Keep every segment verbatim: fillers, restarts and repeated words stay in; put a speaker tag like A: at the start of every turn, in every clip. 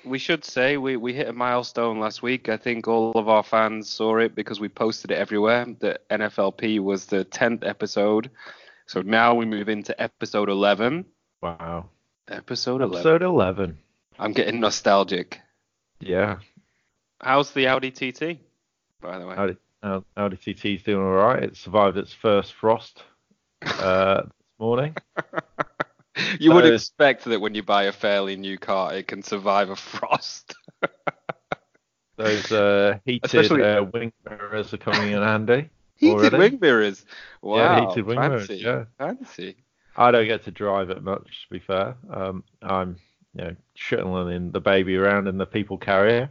A: we should say we, we hit a milestone last week. I think all of our fans saw it because we posted it everywhere. The N F L P was the tenth episode. So now we move into episode eleven.
B: Wow.
A: Episode eleven.
B: Episode eleven.
A: I'm getting nostalgic.
B: Yeah.
A: How's the Audi T T, by the way?
B: Audi, uh, Audi T T's doing all right. It survived its first frost uh, this morning.
A: You
B: so,
A: would expect that when you buy a fairly new car, it can survive a frost.
B: Those uh, heated Especially... uh, wing mirrors are coming in handy.
A: Heated
B: already.
A: wing mirrors. Wow.
B: Yeah, heated wing
A: fancy.
B: mirrors. Yeah.
A: Fancy.
B: I don't get to drive it much, to be fair. Um, I'm, you know, shuttling the baby around in the people carrier.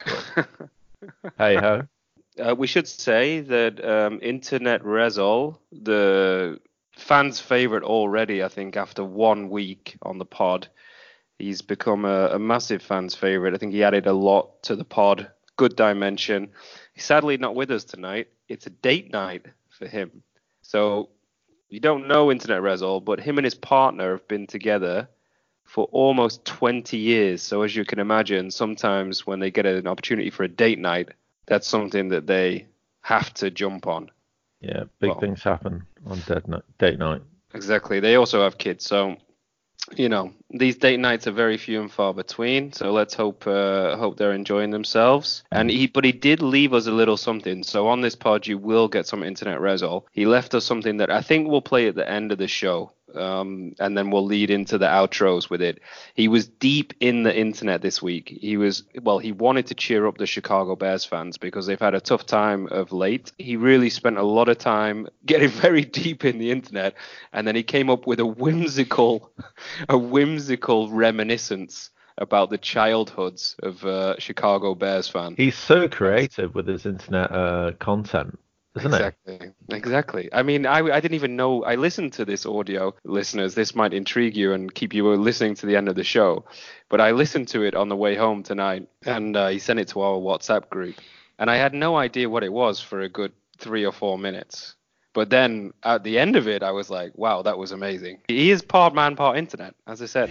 B: Hey ho.
A: Uh, we should say that um, Internet Resol, the fans' favorite already, I think, after one week on the pod, he's become a, a massive fans' favorite. I think he added a lot to the pod. Good dimension. He's sadly not with us tonight. It's a date night for him. So you don't know Internet Resol, but him and his partner have been together for almost twenty years. So as you can imagine, sometimes when they get an opportunity for a date night, that's something that they have to jump on.
B: Yeah, big well, things happen on date night.
A: Exactly. They also have kids, so you know these date nights are very few and far between. So let's hope uh, hope they're enjoying themselves. And he, but he did leave us a little something. So on this pod, you will get some Internet Resol. He left us something that I think we'll play at the end of the show. Um, and then we'll lead into the outros with it. He was deep in the internet this week. He was, well, he wanted to cheer up the Chicago Bears fans because they've had a tough time of late. He really spent a lot of time getting very deep in the internet, and then he came up with a whimsical, a whimsical reminiscence about the childhoods of uh, Chicago Bears fans.
B: He's so creative with his internet uh, content. Isn't
A: exactly.
B: It?
A: Exactly. I mean, I, I didn't even know. I listened to this audio, listeners. This might intrigue you and keep you listening to the end of the show. But I listened to it on the way home tonight, and uh, he sent it to our WhatsApp group. And I had no idea what it was for a good three or four minutes. But then at the end of it, I was like, wow, that was amazing. He is part man, part internet, as I said.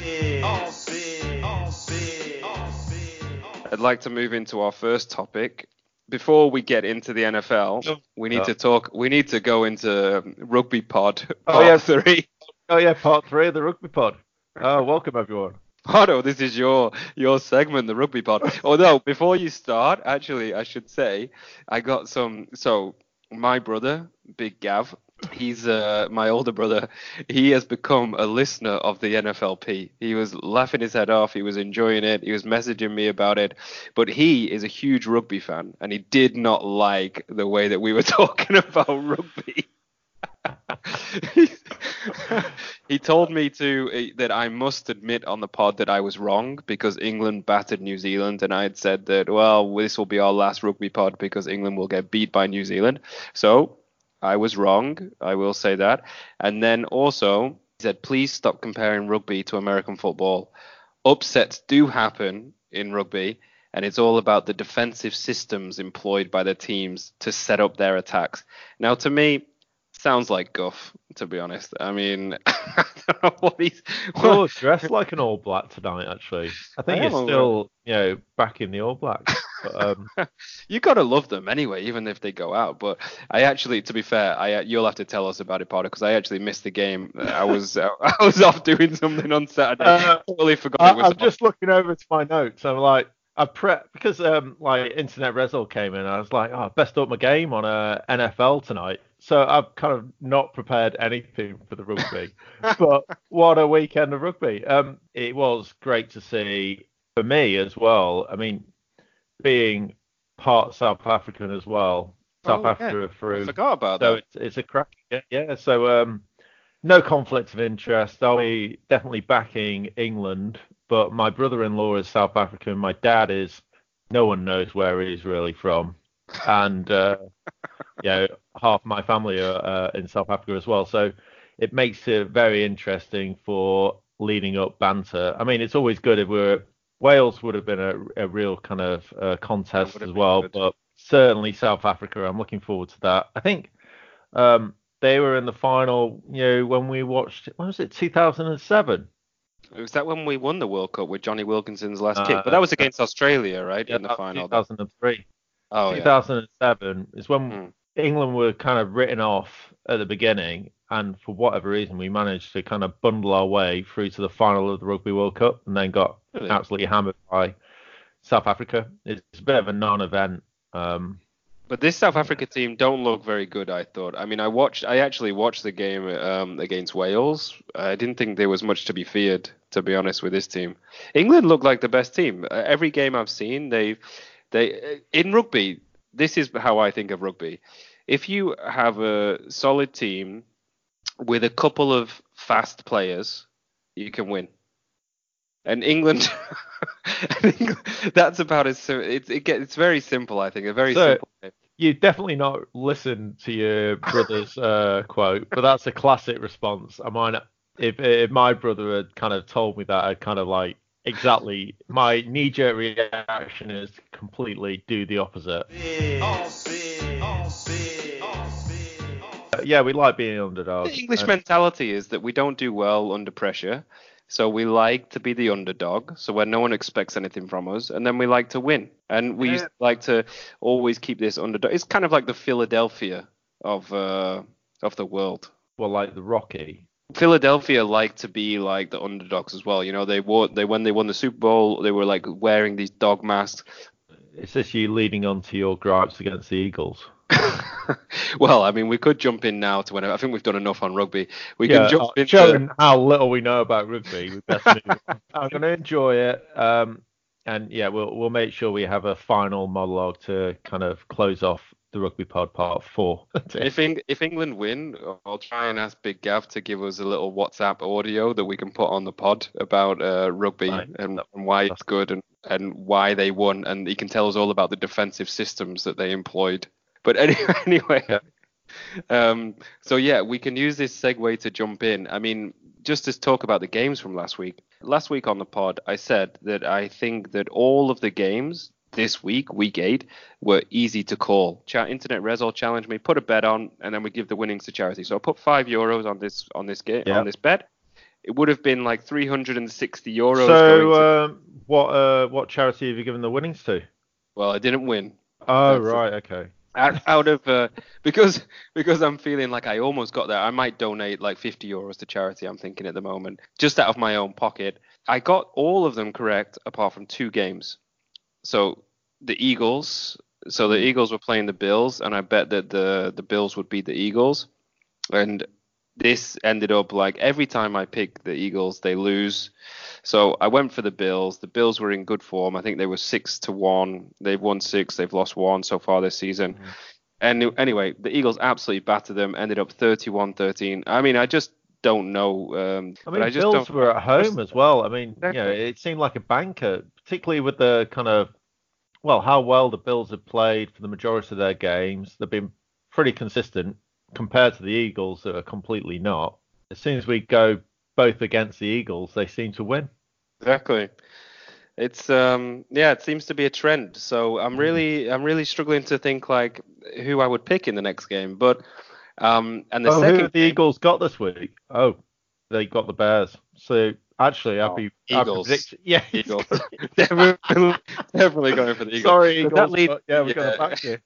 A: I'd like to move into our first topic. Before we get into the N F L, we need oh. to talk. We need to go into Rugby Pod part
B: oh, yeah.
A: three.
B: Oh yeah, part three of the Rugby Pod. Oh, welcome everyone.
A: Oh no, this is your your segment, the Rugby Pod. Although before you start, actually, I should say I got some. So my brother, Big Gav, he's uh, my older brother. He has become a listener of the N F L P. He was laughing his head off. He was enjoying it. He was messaging me about it. But he is a huge rugby fan, and he did not like the way that we were talking about rugby. He told me to that I must admit on the pod that I was wrong because England battered New Zealand, and I had said that, well, this will be our last rugby pod because England will get beat by New Zealand. So I was wrong. I will say that. And then also he said, please stop comparing rugby to American football. Upsets do happen in rugby, and it's all about the defensive systems employed by the teams to set up their attacks. Now, to me, sounds like guff, to be honest. I mean, I don't know what he's...
B: Well, oh, dressed like an All Black tonight, actually. I think I he's still, you know, back in the All Blacks. But, um...
A: you got to love them anyway, even if they go out. But I actually, to be fair, I you'll have to tell us about it, Potter, because I actually missed the game. I was uh, I was off doing something on Saturday. Uh, totally forgot
B: I,
A: it was
B: I'm
A: off.
B: just looking over to my notes. I'm like, I prep because um like Internet Result came in. I was like, oh, best up my game on a N F L tonight. So I've kind of not prepared anything for the rugby. But what a weekend of rugby! Um, it was great to see for me as well. I mean, being part South African as well. South
A: oh,
B: Africa
A: yeah.
B: through.
A: I forgot about
B: so
A: that.
B: It's, it's a crack. Yeah, yeah. So um, no conflict of interest. I'll be definitely backing England. But my brother-in-law is South African. My dad is, no one knows where he's really from. And, uh, you know, half my family are uh, in South Africa as well. So it makes it very interesting for leading up banter. I mean, it's always good if we're, Wales would have been a, a real kind of uh, contest as well. Good. But certainly South Africa, I'm looking forward to that. I think um, they were in the final, you know, when we watched, when was it, two thousand seven?
A: Was that when we won the World Cup with Johnny Wilkinson's last kick? But
B: Uh,
A: that was against Australia, right,
B: yeah,
A: in the
B: that's
A: final.
B: two thousand three.
A: Oh yeah.
B: two thousand seven is when
A: Hmm.
B: England were kind of written off at the beginning, and for whatever reason, we managed to kind of bundle our way through to the final of the Rugby World Cup, and then got
A: Really?
B: absolutely hammered by South Africa. It's a bit of a non-event. Um,
A: But this South Africa team don't look very good, I thought. I mean, I watched, I actually watched the game um, against Wales. I didn't think there was much to be feared, to be honest, with this team. England looked like the best team. Uh, every game I've seen, they, they, uh, in rugby, this is how I think of rugby. If you have a solid team with a couple of fast players, you can win. And England, I think that's about as sim- it's it gets it's very simple. I think a very
B: So-
A: simple game.
B: you definitely not listened to your brother's uh, quote, but that's a classic response. I might, if if my brother had kind of told me that, I'd kind of like exactly my knee-jerk reaction is completely do the opposite. Uh, yeah, we like being underdog.
A: The English
B: Uh,
A: mentality is that we don't do well under pressure, so we like to be the underdog. So when no one expects anything from us, and then we like to win, and we
B: Yeah.
A: used to like to always keep this underdog. It's kind of like the Philadelphia of uh, of the world.
B: well, like the Rocky.
A: Philadelphia like to be like the underdogs as well. You know, they wore they when they won the Super Bowl, they were like wearing these dog masks.
B: Is this you leading on to your gripes against the Eagles?
A: Well, I mean, we could jump in now to whenever. I think we've done enough on rugby. We
B: yeah,
A: can jump
B: uh,
A: into.
B: showing how little we know about rugby. We best move on. I'm going to enjoy it. Um, and yeah, we'll we'll make sure we have a final monologue to kind of close off the Rugby Pod Part Four.
A: If Eng- if England win, I'll try and ask Big Gav to give us a little WhatsApp audio that we can put on the pod about uh, rugby
B: Right.
A: and, and why it's good and, and why they won, and he can tell us all about the defensive systems that they employed. But anyway, anyway.
B: Yeah.
A: Um, so yeah, we can use this segue to jump in. I mean, just to talk about the games from last week. Last week on the pod, I said that I think that all of the games this week, week eight, were easy to call. Ch- Internet Resol challenged me, put a bet on, and then we give the winnings to charity. So I put five euros on this on this game
B: Yeah.
A: on this bet. It would have been like three hundred sixty euros.
B: So,
A: going to,
B: um, what uh, what charity have you given the winnings to?
A: well, I didn't win.
B: Oh,
A: That's it.
B: right, okay.
A: out, out of uh, because because I'm feeling like I almost got there. I might donate like fifty euros to charity. I'm thinking at the moment, just out of my own pocket. I got all of them correct apart from two games. So the Eagles. So the Eagles were playing the Bills, and I bet that the the Bills would beat the Eagles. And this ended up like every time I pick the Eagles, they lose. So I went for the Bills. The Bills were in good form. I think they were six to one. They've won six. They've lost one so far this season. Mm. And anyway, the Eagles absolutely battered them. Ended up thirty-one thirteen. I mean, I just don't know. Um,
B: I mean,
A: I just
B: Bills
A: don't...
B: were at home as well. I mean,
A: Exactly.
B: you know, it seemed like a banker, particularly with the kind of, well, how well the Bills have played for the majority of their games. They've been pretty consistent compared to the Eagles, that are completely not. As soon as we go both against the Eagles, they seem to win.
A: Exactly. It's um yeah, it seems to be a trend. So I'm really I'm really struggling to think like who I would pick in the next game. But um and the
B: oh,
A: second
B: who have the
A: game,
B: Eagles got this week? Oh, they got the Bears. So actually, I'd
A: Oh,
B: be
A: Eagles.
B: I'd predict, yeah,
A: Eagles. definitely, definitely going for the Eagles.
B: Sorry,
A: But
B: Eagles.
A: that leads-
B: but yeah, we're
A: yeah.
B: going to back you.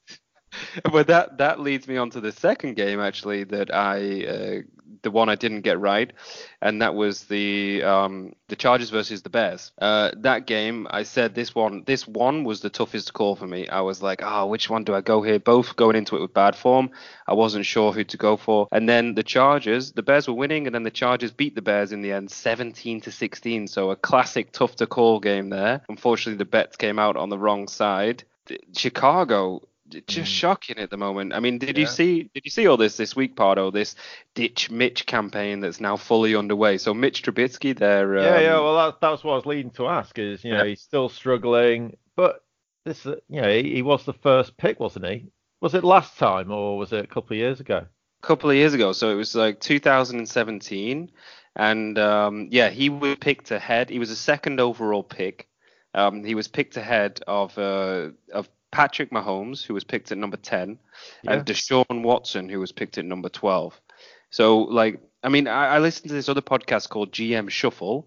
A: But that that leads me on to the second game actually that I uh, the one I didn't get right, and that was the um, the Chargers versus the Bears. Uh, that game, I said this one this one was the toughest call for me. I was like, oh, which one do I go here? Both going into it with bad form. I wasn't sure who to go for. And then the Chargers, the Bears were winning, and then the Chargers beat the Bears in the end, seventeen to sixteen. So a classic tough to call game there. Unfortunately, the bets came out on the wrong side. Chicago. Just
B: Mm.
A: shocking at the moment. I mean, did you
B: Yeah.
A: see? Did you see all this this week, Pardo? This ditch Mitch campaign that's now fully underway. So Mitch Trubisky, there. Um,
B: Yeah, yeah. Well, that, that's what I was leading to ask. Is you know
A: Yeah.
B: he's still struggling, but this uh, you know he, he was the first pick, wasn't he? Was it last time or was it a couple of years ago?
A: a couple of years ago. So it was like two thousand seventeen, and um, yeah, he was picked ahead. He was a second overall pick. Um, he was picked ahead of uh, of Patrick Mahomes, who was picked at number ten,
B: Yeah.
A: and Deshaun Watson, who was picked at number twelve. So, like, I mean, I, I listened to this other podcast called G M Shuffle,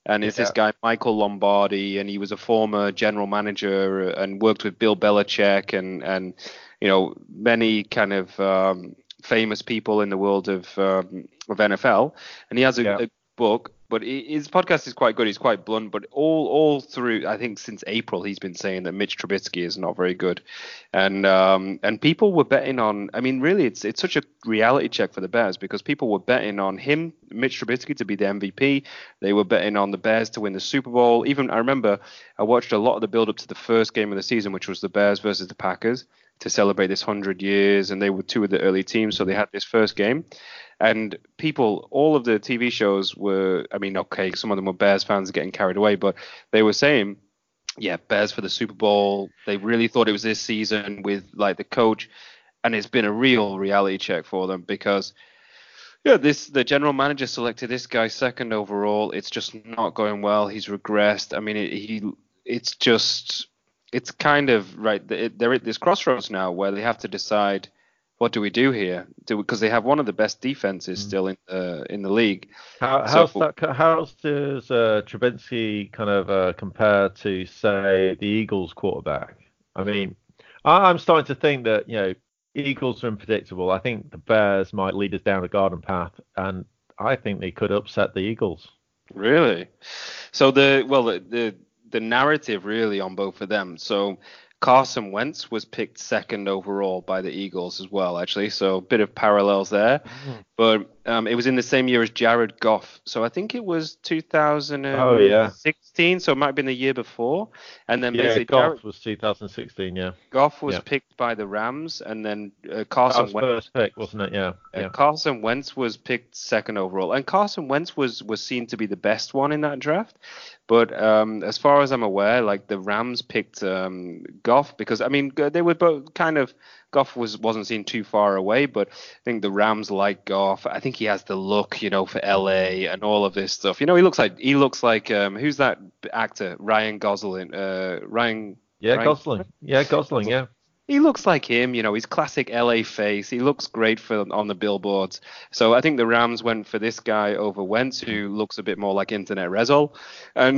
A: And it's
B: Yeah.
A: this guy, Michael Lombardi, and he was a former general manager and worked with Bill Belichick and, and you know, many kind of um, famous people in the world of um, of N F L. And he has a,
B: Yeah.
A: a book, but his podcast is quite good. He's quite blunt, but all all through, I think since April, he's been saying that Mitch Trubisky is not very good, and um, and people were betting on. I mean, really, it's it's such a reality check for the Bears because people were betting on him, Mitch Trubisky, to be the M V P. They were betting on the Bears to win the Super Bowl. Even I remember I watched a lot of the build up to the first game of the season, which was the Bears versus the Packers, to celebrate this hundred years, and they were two of the early teams, so they had this first game. And people, all of the T V shows were, I mean, okay, some of them were Bears fans getting carried away, but they were saying, yeah, Bears for the Super Bowl. They really thought it was this season with like the coach, and it's been a real reality check for them because, yeah, this the general manager selected this guy second overall. It's just not going well. He's regressed. I mean, it, he, it's just, it's kind of right. They're at this crossroads now where they have to decide, what do we do here? Do because they have one of the best defenses
B: Mm.
A: still in the in the league.
B: How,
A: So-
B: how's that? How does uh, Trubinsky kind of uh, compare to, say, the Eagles quarterback? I mean, I- I'm starting to think that you know Eagles are unpredictable. I think the Bears might lead us down a garden path, and I think they could upset the Eagles.
A: Really? So the well the, the the narrative really on both of them. So Carson Wentz was picked second overall by the Eagles as well, actually. So a bit of parallels there.
B: Mm.
A: But um, it was in the same year as Jared Goff. So I think it was two thousand
B: Oh, yeah.
A: sixteen. So it might have been the year before. And then
B: Yeah,
A: basically
B: Goff
A: Jared
B: was two thousand sixteen. Yeah,
A: Goff was
B: Yeah.
A: picked by the Rams, and then uh,
B: that
A: Carson
B: was
A: Wentz.
B: first pick, wasn't it? Yeah,
A: Uh,
B: yeah.
A: Carson Wentz was picked second overall, and Carson Wentz was was seen to be the best one in that draft. But um, as far as I'm aware, like the Rams picked um, Goff because I mean they were both kind of Goff was wasn't seen too far away, but I think the Rams like Goff. I think he has the look, you know, for L A and all of this stuff. You know, he looks like he looks like um, who's that actor? Ryan Gosling. Uh, Ryan.
B: Yeah,
A: Ryan-
B: Gosling. Yeah, Gosling. Yeah.
A: He looks like him, you know, his classic L A face. He looks great for on the billboards. So I think the Rams went for this guy over Wentz, who looks a bit more like Internet Rezol. And,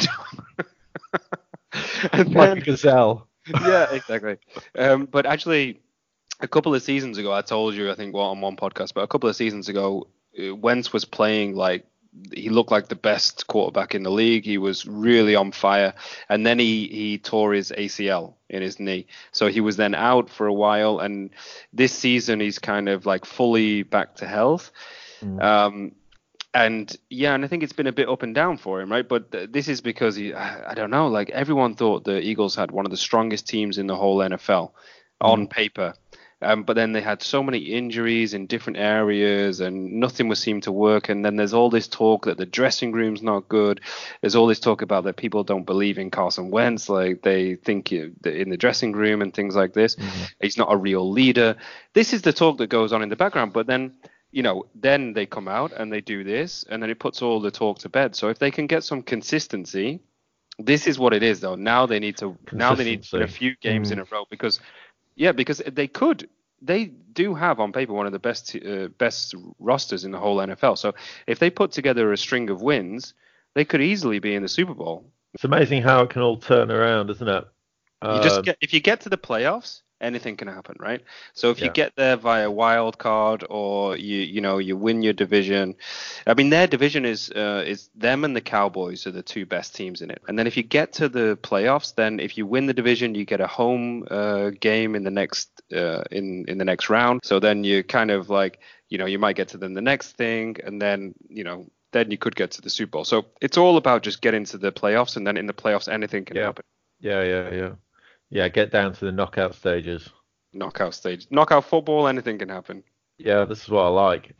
A: and
B: Like
A: then,
B: a gazelle.
A: yeah, exactly. Um, but actually, a couple of seasons ago, I told you, I think, well, on one podcast, but a couple of seasons ago, uh, Wentz was playing like he looked like the best quarterback in the league. He was really on fire. And then he, he tore his A C L in his knee. So he was then out for a while. And this season, he's kind of like fully back to health.
B: Mm.
A: Um, and yeah, and I think it's been a bit up and down for him, right? But th- this is because he, I I don't know, like everyone thought the Eagles had one of the strongest teams in the whole N F L on paper. Um, but then they had so many injuries in different areas and nothing was seemed to work. And then there's all this talk that the dressing room's not good. There's all this talk about that people don't believe in Carson Wentz. Like they think in the dressing room and things like this.
B: Mm-hmm.
A: He's not a real leader. This is the talk that goes on in the background. But then, you know, then they come out and they do this and then it puts all the talk to bed. So if they can get some consistency, this is what it is though. Now they need to, now they need to win a few games mm. in a row because Yeah, because they could, they do have on paper one of the best uh, best rosters in the whole N F L. So if they put together a string of wins, they could easily be in the Super Bowl.
B: It's amazing how it can all turn around, isn't it?
A: You just get, if you get to the playoffs, anything can happen, right? So if
B: Yeah.
A: you get there via wild card or you you know you win your division, I mean their division is uh, is them and the Cowboys are the two best teams in it. And then if you get to the playoffs, then if you win the division, you get a home uh, game in the next uh, in in the next round. So then you kind of like you know you might get to then the next thing, and then you know then you could get to the Super Bowl. So it's all about just getting to the playoffs, and then in the playoffs anything can
B: Yeah.
A: happen.
B: Yeah, yeah, yeah. Yeah, get down to the knockout stages.
A: Knockout stage, knockout football, anything can happen.
B: Yeah, this is what I like.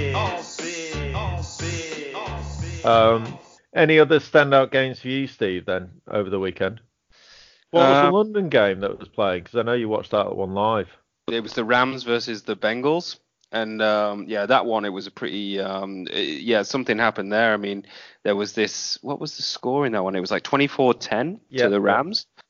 B: Um, any other standout games for you, Steve, then, over the weekend? What was
A: Uh,
B: the London game that was playing? Because I know you watched that one live.
A: It was the Rams versus the Bengals, and um, yeah, that one it was a pretty um, uh, yeah something happened there. I mean, there was this what was the score in that one? It was like twenty-four ten
B: Yeah,
A: to the
B: yeah.
A: Rams.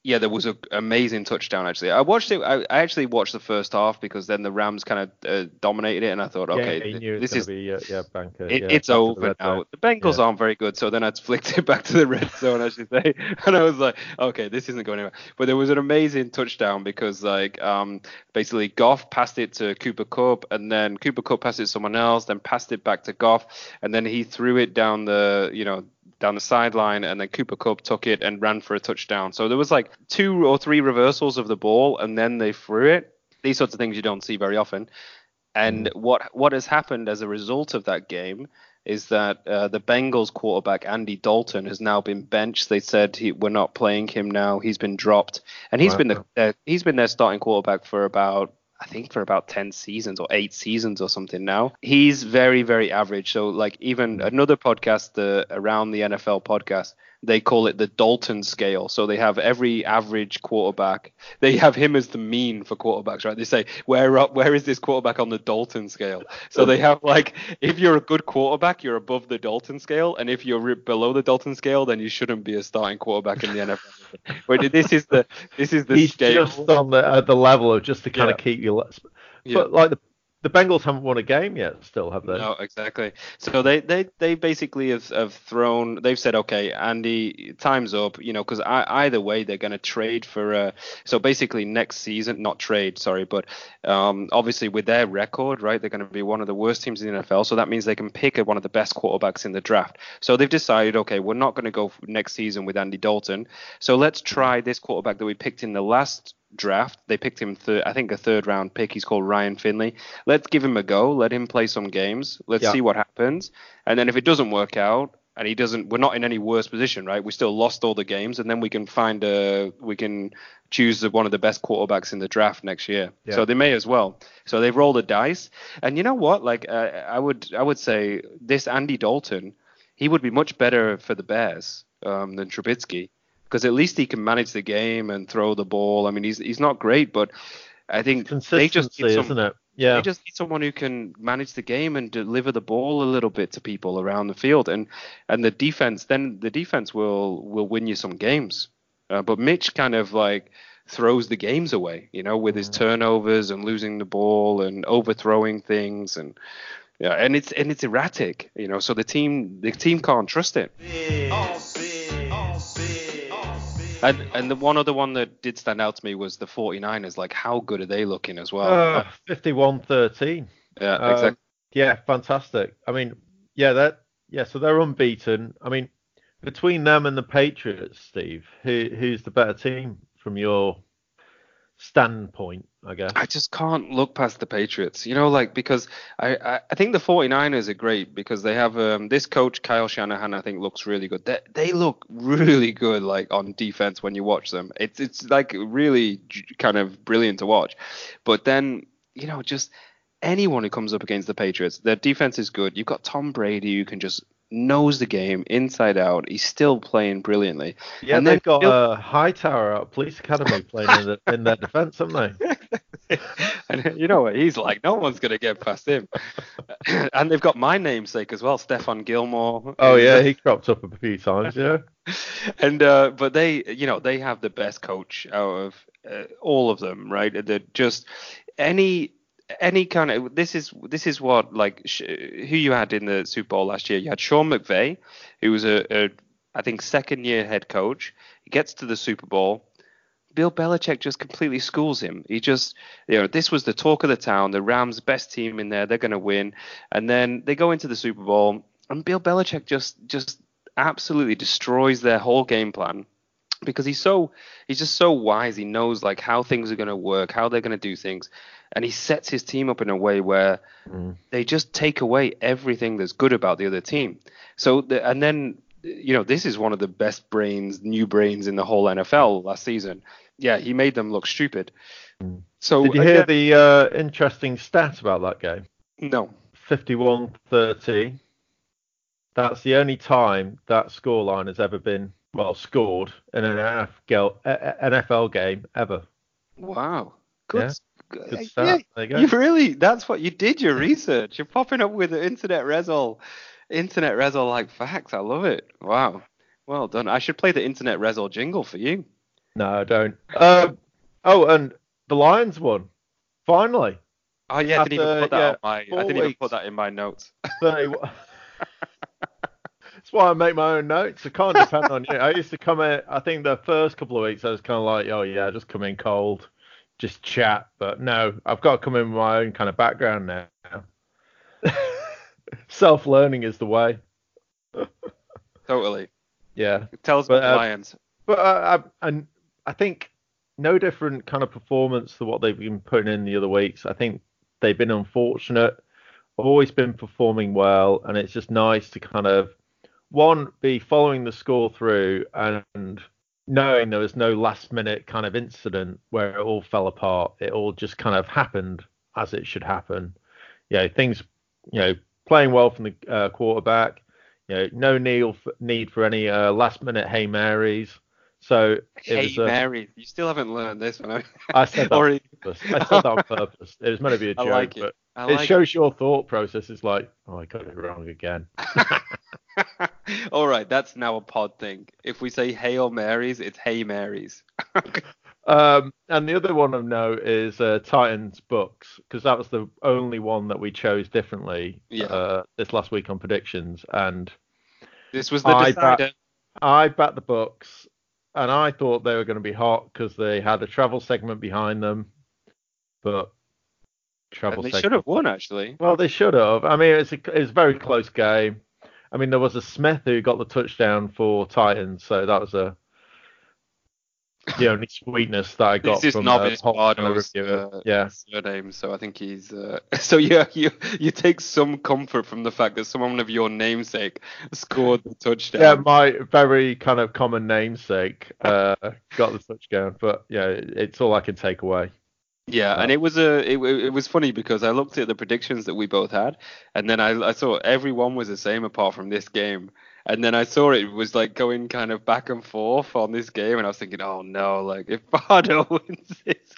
A: Yeah, there was an amazing touchdown actually. I watched it. I, I actually watched the first half because then the Rams kind of uh, dominated it, and I thought,
B: Yeah,
A: okay,
B: he
A: th-
B: knew it was
A: this
B: going
A: is
B: to be uh, yeah, banker.
A: it,
B: Yeah,
A: it's
B: back to the
A: over
B: red zone.
A: now. The Bengals
B: Yeah.
A: aren't very good, so then I flicked it back to the red zone, I should say, and I was like, okay, this isn't going anywhere. But there was an amazing touchdown because like um basically Goff passed it to Cooper Kupp, and then Cooper Kupp passed it to someone else, then passed it back to Goff, and then he threw it down the you know down the sideline, and then Cooper Kupp took it and ran for a touchdown. So there was like two or three reversals of the ball, and then they threw it. These sorts of things you don't see very often. And
B: Mm.
A: what what has happened as a result of that game is that uh, the Bengals quarterback Andy Dalton has now been benched. They said he, we're not playing him now. He's been dropped, and he's
B: Wow.
A: been the uh, he's been their starting quarterback for about I think for about ten seasons or eight seasons or something now. He's very very average. So like even
B: Mm.
A: another podcast, the Around the N F L podcast, they call it the Dalton scale. So they have every average quarterback. They have him as the mean for quarterbacks, right? They say where up, where is this quarterback on the Dalton scale? So they have like if you're a good quarterback, you're above the Dalton scale, and if you're re- below the Dalton scale, then you shouldn't be a starting quarterback in the N F L. But this is the this is the
B: He's
A: scale.
B: just on the at the level of just to kind
A: Yeah.
B: of keep you. But
A: Yeah.
B: like the the Bengals haven't won a game yet, still have they?
A: No, exactly. So they, they, they basically have, have thrown. They've said, okay, Andy, time's up. You know, because either way, they're going to trade for. Uh, so basically, next season, not trade, sorry, but um, obviously with their record, right, they're going to be one of the worst teams in the N F L. So that means they can pick one of the best quarterbacks in the draft. So they've decided, okay, we're not going to go next season with Andy Dalton. So let's try this quarterback that we picked in the last draft. They picked him, thir- I think, a third round pick. He's called Ryan Finley. Let's give him a go. Let him play some games. Let's
B: Yeah.
A: see what happens. And then if it doesn't work out, and he doesn't, we're not in any worse position, right? We still lost all the games, and then we can find a, we can choose one of the best quarterbacks in the draft next year.
B: Yeah.
A: So they may as well. So they've rolled the dice, and you know what? Like uh, I would, I would say this Andy Dalton, he would be much better for the Bears um, than Trubisky. Because at least he can manage the game and throw the ball. I mean, he's he's not great, but I think they just
B: Consistency,
A: need some,
B: isn't it? Yeah.
A: they just need someone who can manage the game and deliver the ball a little bit to people around the field, and and the defense. Then the defense will will win you some games. Uh, but Mitch kind of like throws the games away, you know, with his turnovers and losing the ball and overthrowing things, and yeah, and it's and it's erratic, you know. So the team the team can't trust it. And and the one other one that did stand out to me was the 49ers. Like, how good are they looking as well?
B: Uh, fifty-one thirteen.
A: Yeah,
B: Um,
A: exactly.
B: Yeah, fantastic. I mean, yeah, that yeah, so they're unbeaten. I mean, between them and the Patriots, Steve, who who's the better team from your standpoint, I guess?
A: I just can't look past the Patriots, you know, like because I, I, I think the 49ers are great because they have um, this coach, Kyle Shanahan, I think looks really good. They, they look really good, like on defense when you watch them. It's it's like really kind of brilliant to watch. But then, you know, just anyone who comes up against the Patriots, their defense is good. You've got Tom Brady who can just knows the game inside out. He's still playing brilliantly.
B: Yeah,
A: and
B: they've
A: then,
B: got a uh, Hightower out of Police Academy playing in, the, in their defense, haven't they?
A: And you know what he's like? No one's going to get past him. And they've got my namesake as well, Stephon Gilmore.
B: Oh yeah, he cropped up a few times, yeah.
A: And uh, but they, you know, they have the best coach out of uh, all of them, right? They're just any any kind of this is this is what like sh- who you had in the Super Bowl last year. You had Sean McVay, who was a, a I think second year head coach. He gets to the Super Bowl. Bill Belichick just completely schools him. He just, you know, this was the talk of the town. The Rams, best team in there, they're going to win. And then they go into the Super Bowl, and Bill Belichick just just absolutely destroys their whole game plan because he's so he's just so wise. He knows like how things are going to work, how they're going to do things, and he sets his team up in a way where mm. they just take away everything that's good about the other team. So the, and then. You know, this is one of the best brains, new brains in the whole N F L last season. Yeah, he made them look stupid. So
B: did you hear again, the uh, interesting stat about that game?
A: No.
B: fifty-one thirty. That's the only time that scoreline has ever been, well, scored in an N F L game ever.
A: Wow. Good.
B: Yeah. Good stat.
A: Yeah,
B: there you go.
A: You really, that's what you did your research. You're popping up with the internet resol. Internet Resol like facts. I love it. Wow. Well done. I should play the Internet Resol jingle for you.
B: No, I don't. Um, oh, and the Lions won finally
A: Oh yeah, I didn't even
B: after
A: put that
B: yeah
A: on my. I
B: four
A: didn't even put
B: weeks.
A: that in my notes.
B: thirty That's why I make my own notes. I can't depend on you. I used to come in. I think the first couple of weeks I was kind of like, oh yeah, just come in cold, just chat. But no, I've got to come in with my own kind of background now. Self-learning is the way.
A: Totally.
B: Yeah,
A: Tell us about
B: but
A: the
B: uh,
A: Lions.
B: but uh, I, and I think no different kind of performance to what they've been putting in the other weeks. I think they've been unfortunate. Always been performing well, and it's just nice to kind of one be following the score through and knowing there was no last minute kind of incident where it all fell apart. It all just kind of happened as it should happen. You know, things, you know, playing well from the uh, quarterback. You know, no need need for any uh, last minute Hail Marys. So it was
A: Hey
B: a.
A: Mary, you still haven't learned this one.
B: I said that on
A: or
B: purpose. I said that on purpose. It was meant to be a
A: I
B: joke,
A: like it.
B: but
A: I
B: it
A: like
B: shows your thought process. It's like, oh, I got it wrong again.
A: it. All right, that's now a pod thing. If we say Hail Marys, it's Hey Marys.
B: Um, and the other one of note is uh, Titans Bucks because that was the only one that we chose differently
A: Yeah.
B: uh, this last week on predictions, and
A: This was the
B: I
A: decider.
B: bet I bet the Bucks, and I thought they were going to be hot because they had a travel segment behind them, but travel
A: And they
B: segment.
A: should have won, actually.
B: Well, they should have. I mean, it's a, it's a very close game. I mean, there was a Smith who got the touchdown for Titans, so that was a the only sweetness that I got
A: This is
B: from uh,
A: novice
B: Paul trying to
A: Pardo's
B: review it.
A: uh,
B: Yeah.
A: surname, so I think he's. Uh... So yeah, you you take some comfort from the fact that someone of your namesake scored the touchdown.
B: Yeah, my very kind of common namesake uh, got the touchdown, but yeah, it's all I can take away.
A: Yeah,
B: Uh,
A: and it was a it, it was funny because I looked at the predictions that we both had, and then I I saw everyone was the same apart from this game, and then I saw it was like going kind of back and forth on this game, and I was thinking, oh no, like if Pardo wins this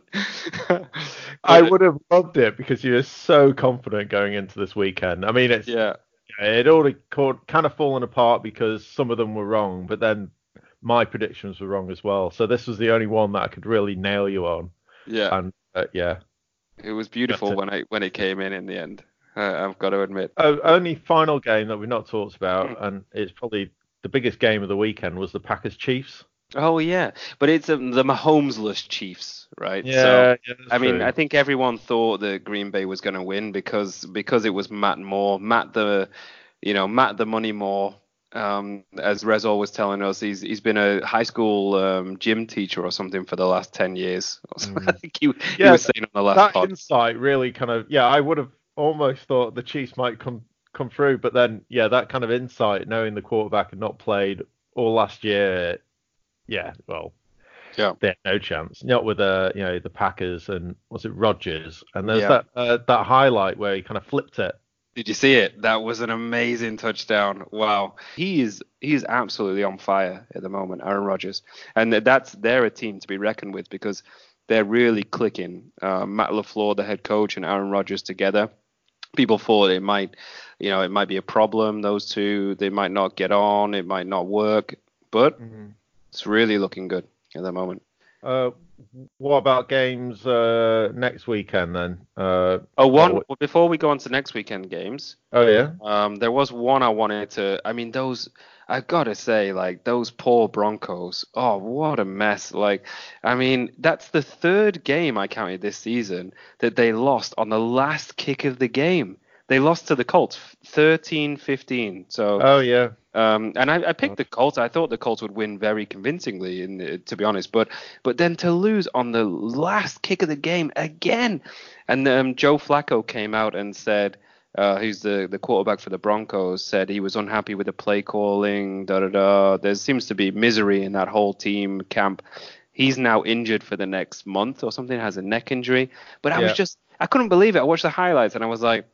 A: one,
B: I
A: But,
B: would have loved it because you were so confident going into this weekend. I mean, it's
A: yeah,
B: it already caught, kind of fallen apart because some of them were wrong, but then my predictions were wrong as well. So this was the only one that I could really nail you on.
A: yeah,
B: And uh, yeah,
A: it was beautiful
B: That's it.
A: when I when it came in in the end. Uh, I've got to admit.
B: Oh, only final game that we've not talked about,
A: Mm.
B: and it's probably the biggest game of the weekend, was the Packers Chiefs.
A: Oh yeah, but it's um, the Mahomesless Chiefs, right? So
B: Yeah, yeah, that's
A: I mean,
B: true.
A: I think everyone thought that Green Bay was going to win because because it was Matt Moore, Matt the, you know, Matt the Money Moore. Um, as Rezor was telling us, he's he's been a high school um, gym teacher or something for the last ten years.
B: Mm.
A: I think he, he
B: Yeah,
A: was saying on the last
B: that
A: pod.
B: insight really kind of yeah, I would have almost thought the Chiefs might come come through, but then yeah, that kind of insight, knowing the quarterback had not played all last year, yeah, well,
A: Yeah,
B: they had no chance. Not with uh, you know, the Packers and was it Rodgers? And there's
A: yeah.
B: that uh, that highlight where he kind of flipped it.
A: Did you see it? That was an amazing touchdown. Wow. He is he is absolutely on fire at the moment, Aaron Rodgers. And that's they're a team to be reckoned with because they're really clicking. Uh, Matt LaFleur, the head coach, and Aaron Rodgers together. People thought it might, you know, it might be a problem. Those two, they might not get on. It might not work. But it's really looking good at the moment.
B: Uh, what about games uh, next weekend then? Uh,
A: Oh, one
B: what-
A: before we go on to next weekend games.
B: oh yeah.
A: Um, there was one I wanted to. I mean, those. I've got to say, like those poor Broncos. Oh, what a mess! Like, I mean, that's the third game I counted this season that they lost on the last kick of the game. They lost to the Colts, thirteen fifteen. So,
B: Oh yeah.
A: um, and I, I picked the Colts. I thought the Colts would win very convincingly, in, uh, to be honest. But, but then to lose on the last kick of the game again, and um, Joe Flacco came out and said. Uh, who's the, the quarterback for the Broncos, said he was unhappy with the play calling, da da da. There seems to be misery in that whole team camp. He's now injured for the next month or something, has a neck injury. But I
B: Yeah.
A: was just, I couldn't believe it. I watched the highlights and I was like,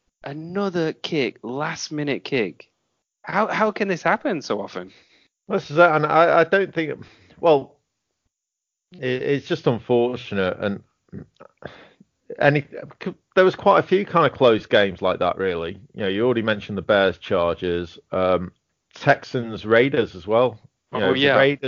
A: another kick, last minute kick. How how can this happen so often?
B: This is it, and I, I don't think. Well, it, it's just unfortunate, and any there was quite a few kind of close games like that. Really, you know, you already mentioned the Bears, Chargers, um, Texans, Raiders as well. You
A: Oh,
B: know,
A: yeah.
B: the Raiders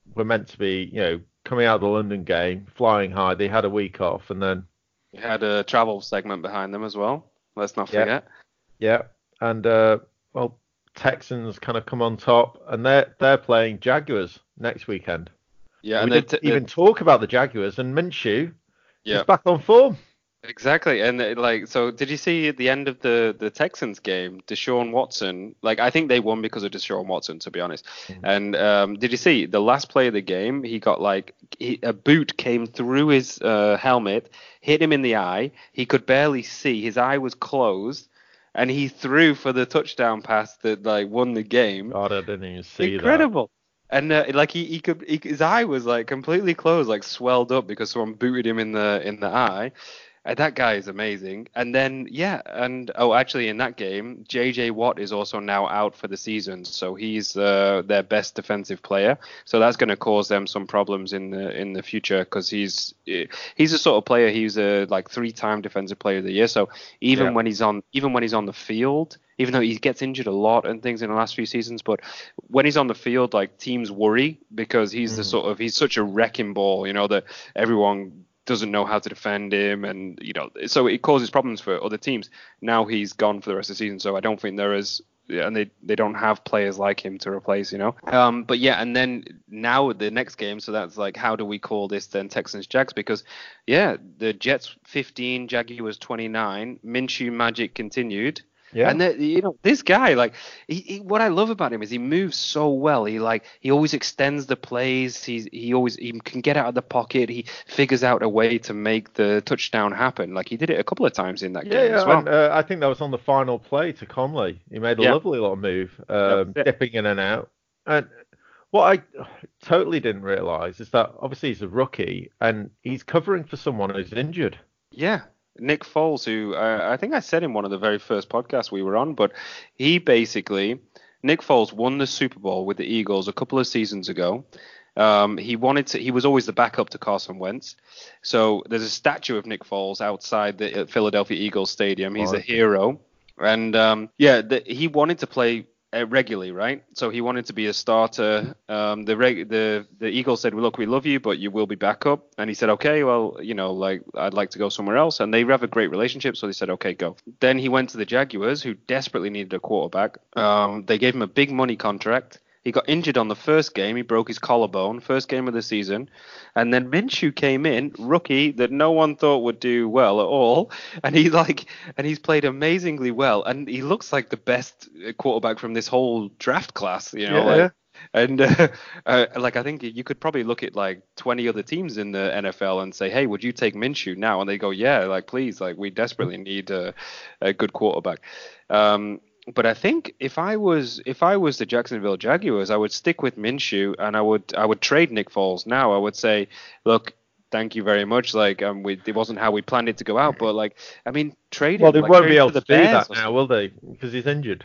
B: were meant to be, you know, coming out of the London game, flying high. They had a week off, and then
A: We had a travel segment behind them as well. Let's not
B: yeah,
A: forget.
B: yeah, and uh, well, Texans kind of come on top, and they're they're playing Jaguars next weekend.
A: Yeah,
B: We
A: and the,
B: didn't
A: t- the
B: even talk about the Jaguars, and Minshew is
A: yeah.
B: back on form.
A: Exactly, and uh, like, so did you see at the end of the the Texans game, Deshaun Watson? Like, I think they won because of Deshaun Watson, to be honest.
B: Mm.
A: And um, did you see the last play of the game? He got like he, a boot came through his uh, helmet, hit him in the eye. He could barely see. His eye was closed, and he threw for the touchdown pass that like won the game.
B: God, I didn't even see
A: Incredible. And uh, like he, he could he, his eye was like completely closed, like swelled up because someone booted him in the in the eye. Uh, that guy is amazing. And then, yeah, and oh, actually, in that game, J J Watt is also now out for the season, so he's uh, their best defensive player. So that's going to cause them some problems in the in the future because he's he's a sort of player. He's a like three-time defensive player of the year. So even
B: Yeah.
A: when he's on even when he's on the field, even though he gets injured a lot and things in the last few seasons, but when he's on the field, like teams worry because he's the
B: Mm.
A: sort of he's such a wrecking ball, you know, that everyone doesn't know how to defend him, and you know, so it causes problems for other teams. Now he's gone for the rest of the season, so I don't think there is, and they they don't have players like him to replace, you know. Um, but yeah, and then now the next game, so that's like, how do we call this then? Texans Jags, because yeah, the Jets fifteen, Jaguars twenty-nine, Minshew magic continued.
B: Yeah.
A: And that, you know, this guy, like, he, he, what I love about him is he moves so well. He like he always extends the plays. He's he always he can get out of the pocket. He figures out a way to make the touchdown happen. Like he did it a couple of times in that
B: Yeah,
A: game
B: yeah,
A: as well.
B: and uh, I think that was on the final play to Conley. He made a
A: Yeah.
B: lovely little move, um,
A: That's it.
B: dipping in and out. And what I totally didn't realise is that obviously he's a rookie and he's covering for someone who's injured.
A: Yeah. Nick Foles, who uh, I think I said in one of the very first podcasts we were on, but he basically, Nick Foles won the Super Bowl with the Eagles a couple of seasons ago. Um, he wanted to, he was always the backup to Carson Wentz. So there's a statue of Nick Foles outside the Philadelphia Eagles stadium. He's a
B: Right.
A: hero. And um, yeah, the, he wanted to play uh, regularly, right? So he wanted to be a starter. Um, the reg- the the Eagles said, well, look, we love you, but you will be backup. And he said, okay, well, you know, like I'd like to go somewhere else. And they have a great relationship, so they said, okay, go. Then he went to the Jaguars, who desperately needed a quarterback. Um, they gave him a big money contract. He got injured on the first game. He broke his collarbone, first game of the season. And then Minshew came in, rookie that no one thought would do well at all. And he like, and he's played amazingly well. And he looks like the best quarterback from this whole draft class, you know.
B: Yeah,
A: like,
B: yeah.
A: And uh, uh, like I think you could probably look at like twenty other teams in the N F L and say, hey, would you take Minshew now? And they go, yeah, like please, like we desperately need a, a good quarterback. Um, But I think if I was if I was the Jacksonville Jaguars, I would stick with Minshew and I would I would trade Nick Foles now. I would say, look, thank you very much. Like, um, we, it wasn't how we planned it to go out, but like, I mean, trade him.
B: Well, they
A: like,
B: won't
A: trade
B: be
A: him
B: able
A: the
B: to do
A: Bears
B: that
A: or
B: now,
A: something.
B: will they? Because he's injured.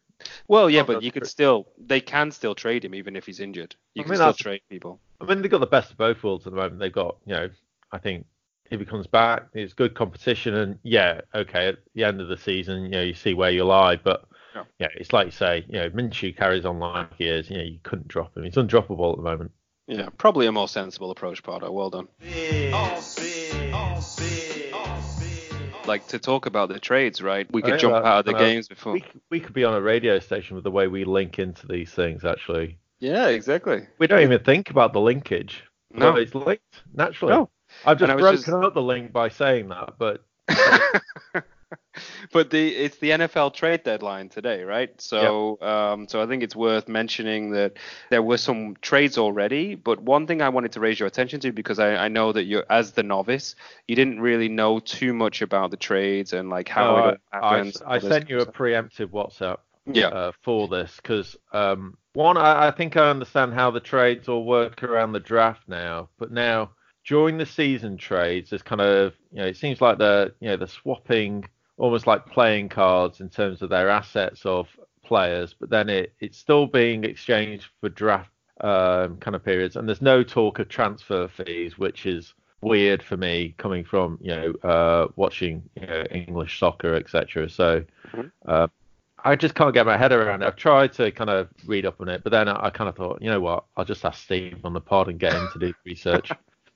A: Well, yeah,
B: Oh,
A: but
B: that's
A: you could
B: true.
A: still they can still trade him even if he's injured. You
B: I
A: can
B: mean,
A: still
B: that's-
A: trade people.
B: I mean, they've got the best of both worlds at the moment. They've got, you know, I think if he comes back, it's good competition, and yeah, okay, at the end of the season, you know, you see where you lie, but
A: Yeah.
B: yeah, it's like you say, you know, Minshew carries on like he is. You know, you couldn't drop him. He's undroppable at the moment.
A: Yeah, probably a more sensible approach, Pardo. Well done. Like, to talk about the trades, right? We could
B: Oh, yeah,
A: jump
B: that-
A: out of the
B: and, uh,
A: games before.
B: We c- we could be on a radio station with the way we link into these things. Actually,
A: Yeah, exactly.
B: we don't even think about the linkage.
A: No.
B: But it's linked naturally.
A: No.
B: I've just
A: And I was
B: broken
A: just-
B: up the link by saying that, but
A: But the it's the N F L trade deadline today, right? So um, so I think it's worth mentioning that there were some trades already. But one thing I wanted to raise your attention to, because I, I know that you're, as the novice, you didn't really know too much about the trades and like how
B: No,
A: it
B: I,
A: happens.
B: I, I sent you a preemptive WhatsApp
A: Yeah.
B: uh, for this because um, one, I, I think I understand how the trades all work around the draft now, but now during the season trades, there's kind of, you know, it seems like they're, you know, they're swapping almost like playing cards in terms of their assets of players, but then it, it's still being exchanged for draft um, kind of periods, and there's no talk of transfer fees, which is weird for me coming from, you know, uh, watching, you know, English soccer, et cetera. So
A: Mhm.
B: uh, I just can't get my head around it. I've tried to kind of read up on it, but then I, I kind of thought, you know what? I'll just ask Steve on the pod and get him to do research.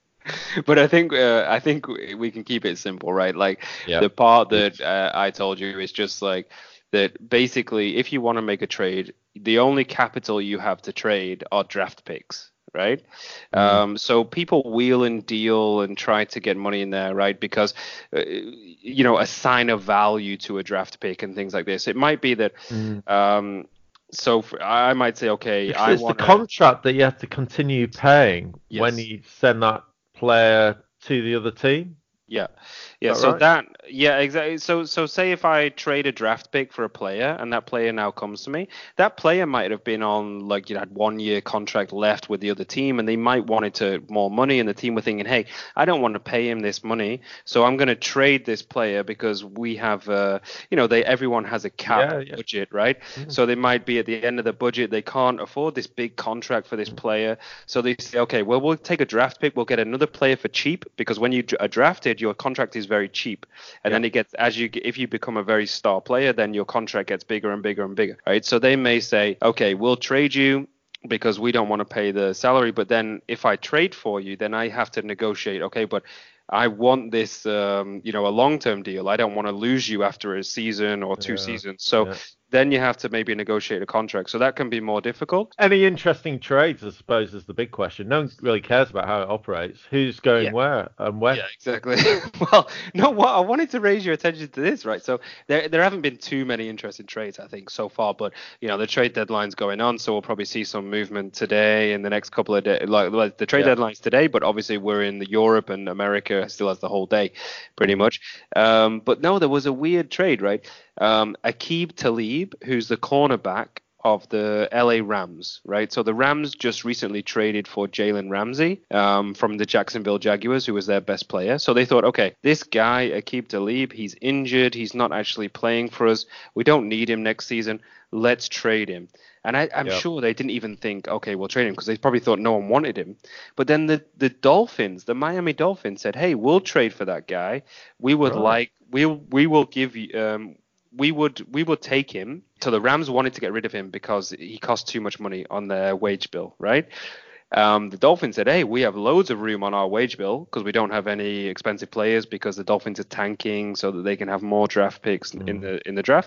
A: But I think uh, I think we can keep it simple, right? Like
B: Yeah.
A: the part that uh, I told you is just like that. Basically, if you want to make a trade, the only capital you have to trade are draft picks, right? Mm. Um, so people wheel and deal and try to get money in there, right? Because uh, you know, assign a value to a draft pick and things like this. It might be that. Mm. Um, So for, I might say, okay,
B: because
A: I
B: it's
A: want
B: the contract that you have to continue paying yes. when you send that player to the other team.
A: Yeah, yeah.
B: That
A: so
B: right?
A: that, yeah, exactly. So, so say if I trade a draft pick for a player, and that player now comes to me, that player might have been on like you know, had one year contract left with the other team, and they might wanted to more money, and the team were thinking, hey, I don't want to pay him this money, so I'm going to trade this player because we have, uh, you know, they everyone has a cap
B: yeah, yeah.
A: budget, right? Mm-hmm. So they might be at the end of the budget, they can't afford this big contract for this mm-hmm. player, so they say, okay, well, we'll take a draft pick, we'll get another player for cheap because when you are drafted, your contract is very cheap, and yeah. then it gets as you if you become a very star player, then your contract gets bigger and bigger and bigger, right? So they may say, okay, we'll trade you because we don't want to pay the salary, but then if I trade for you, then I have to negotiate. Okay, but I want this, um, you know, a long-term deal. I don't want to lose you after a season or two yeah. seasons. So yeah. then you have to maybe negotiate a contract. So that can be more difficult.
B: Any interesting trades, I suppose, is the big question. No one really cares about how it operates. Who's going yeah. where and when?
A: Yeah, exactly. Well, no, what I wanted to raise your attention to this, right? So there there haven't been too many interesting trades, I think, so far. But, you know, the trade deadline's going on, so we'll probably see some movement today in the next couple of days. Like, like the trade yeah. deadline's today, but obviously we're in the Europe and America still has the whole day, pretty much. Um, but no, there was a weird trade, right? Um, Aqib Talib, who's the cornerback of the L A Rams, right? So the Rams just recently traded for Jalen Ramsey um, from the Jacksonville Jaguars, who was their best player. So they thought, okay, this guy, Aqib Talib, he's injured. He's not actually playing for us. We don't need him next season. Let's trade him. And I, I'm yep. sure they didn't even think, okay, we'll trade him because they probably thought no one wanted him. But then the, the Dolphins, the Miami Dolphins said, hey, we'll trade for that guy. We would right. like, we we will give you, um, we would we would take him. So the Rams wanted to get rid of him because he cost too much money on their wage bill, right? Um, the Dolphins said, hey, we have loads of room on our wage bill because we don't have any expensive players because the Dolphins are tanking so that they can have more draft picks mm. in the in the draft.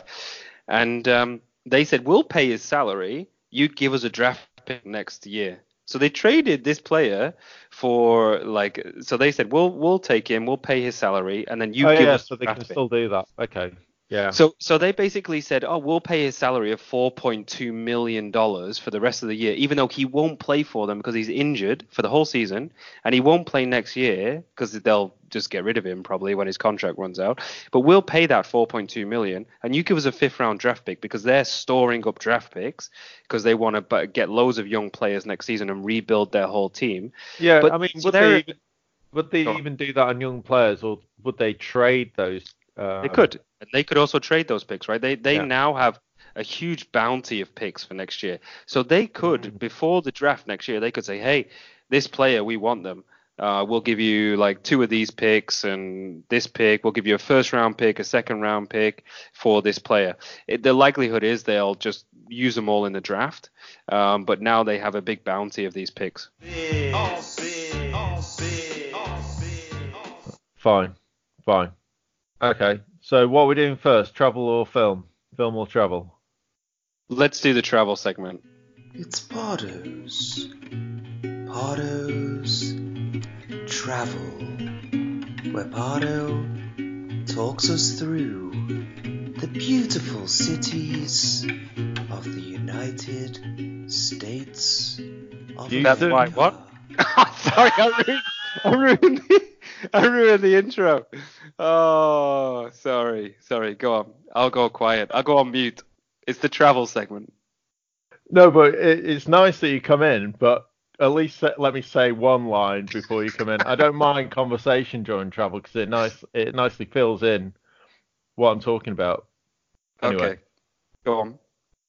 A: And um, they said, we'll pay his salary. You give us a draft pick next year. So they traded this player for like, so they said, we'll we'll take him, we'll pay his salary, and then you
B: oh,
A: give
B: yeah,
A: us
B: so
A: a
B: they
A: draft
B: can
A: pick.
B: Still do that. Okay. Yeah.
A: So so they basically said, oh, we'll pay his salary of four point two million dollars for the rest of the year, even though he won't play for them because he's injured for the whole season, and he won't play next year because they'll just get rid of him probably when his contract runs out. But we'll pay that four point two million dollars, and you give us a fifth round draft pick because they're storing up draft picks because they want to get loads of young players next season and rebuild their whole team.
B: Yeah,
A: but,
B: I mean,
A: so
B: would they even, would they even do that on young players, or would they trade those? Um,
A: they could. They could also trade those picks, right? They they
B: yeah.
A: now have a huge bounty of picks for next year. So they could, mm. before the draft next year, they could say, hey, this player, we want them. Uh, we'll give you like two of these picks and this pick. We'll give you a first round pick, a second round pick for this player. It, the likelihood is they'll just use them all in the draft. Um, but now they have a big bounty of these picks.
B: Fine. Fine. Okay, so what are we doing first, travel or film? Film or travel?
A: Let's do the travel segment.
C: It's Pardo's. Pardo's Travel, where Pardo talks us through the beautiful cities of the United States of
A: America. That's why what? Sorry, I ruined, I ruined the, I ruined the intro. Oh, sorry, sorry. Go on. I'll go quiet. I'll go on mute. It's the travel segment.
B: No, but it, it's nice that you come in, but at least let me say one line before you come in. I don't mind conversation during travel because it nice it nicely fills in what I'm talking about. Anyway.
A: Okay, go on.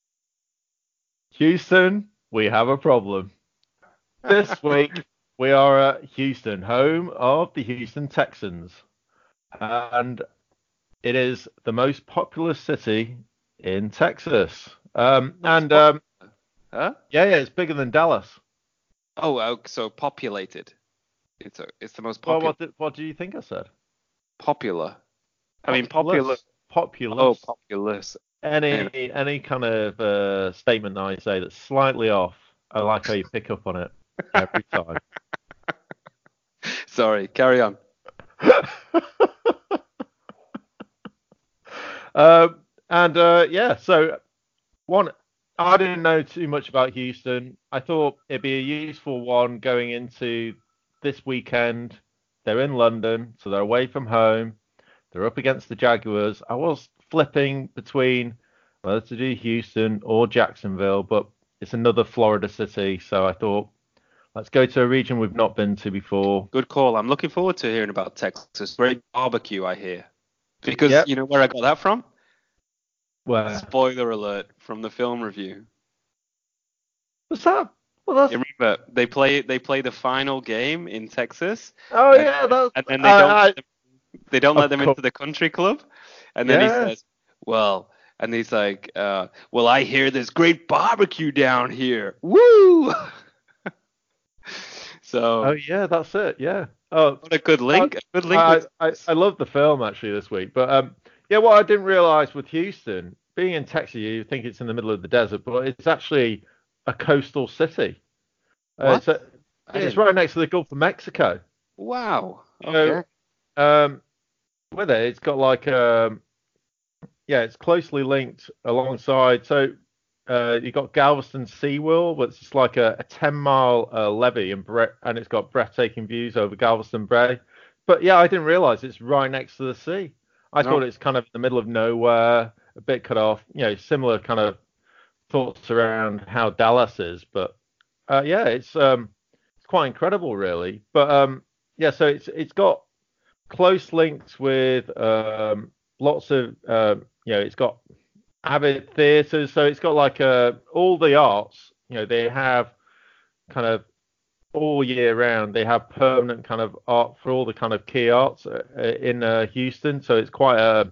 B: Houston, we have a problem. This week we are at Houston, home of the Houston Texans, and it is the most populous city in Texas. Um, and um,
A: Huh?
B: yeah, yeah, it's bigger than Dallas.
A: Oh, oh, so populated. It's a, it's the most
B: Well,
A: popular.
B: what did, what do you think I said?
A: Popular. I mean, popular.
B: Populous.
A: Oh, populous.
B: Any
A: Anyway.
B: any kind of uh, statement that I say that's slightly off, I like how you pick up on it every time.
A: Sorry, carry on.
B: um, and uh, yeah, so one, I didn't know too much about Houston. I thought it'd be a useful one going into this weekend. They're in London, so they're away from home. They're up against the Jaguars. I was flipping between whether to do Houston or Jacksonville, but it's another Florida city, so I thought let's go to a region we've not been to before.
A: Good call. I'm looking forward to hearing about Texas. Great barbecue, I hear. Because
B: Yep.
A: you know where I got that from?
B: Where
A: Spoiler alert from the film review.
B: was that? Well, that's
A: You remember they play they play the final game in Texas,
B: oh
A: and,
B: yeah, that's
A: and then they
B: I-
A: don't
B: I-
A: let them, they don't
B: Of
A: let them
B: course.
A: into the country club, and then he
B: Yeah.
A: says, "Well," and he's like, uh, "Well, I hear there's great barbecue down here. Woo!" So
B: oh yeah, that's it. Yeah. Oh,
A: what a good link. A good link.
B: I,
A: with-
B: I, I love the film actually this week, but um, yeah, what I didn't realize with Houston, being in Texas, you think it's in the middle of the desert, but it's actually a coastal city. Uh,
A: What?
B: it's, a,
A: I
B: it's
A: didn't-
B: right next to the Gulf of Mexico.
A: Wow.
B: So,
A: Okay.
B: um, with it, it's got like um, yeah, it's closely linked alongside. So uh, you got Galveston SeaWorld, which is like a, a ten mile uh, levee, and bre- and it's got breathtaking views over Galveston Bay. But yeah, I didn't realize it's right next to the sea. I
A: No.
B: thought it's kind of in the middle of nowhere, a bit cut off. You know, similar kind of thoughts around how Dallas is, but uh, yeah, it's um, it's quite incredible, really. But um, yeah, so it's it's got close links with um, lots of uh, you know, it's got avid theatres, so it's got like uh, all the arts. You know, they have kind of all year round. They have permanent kind of art for all the kind of key arts uh, in uh, Houston. So it's quite a,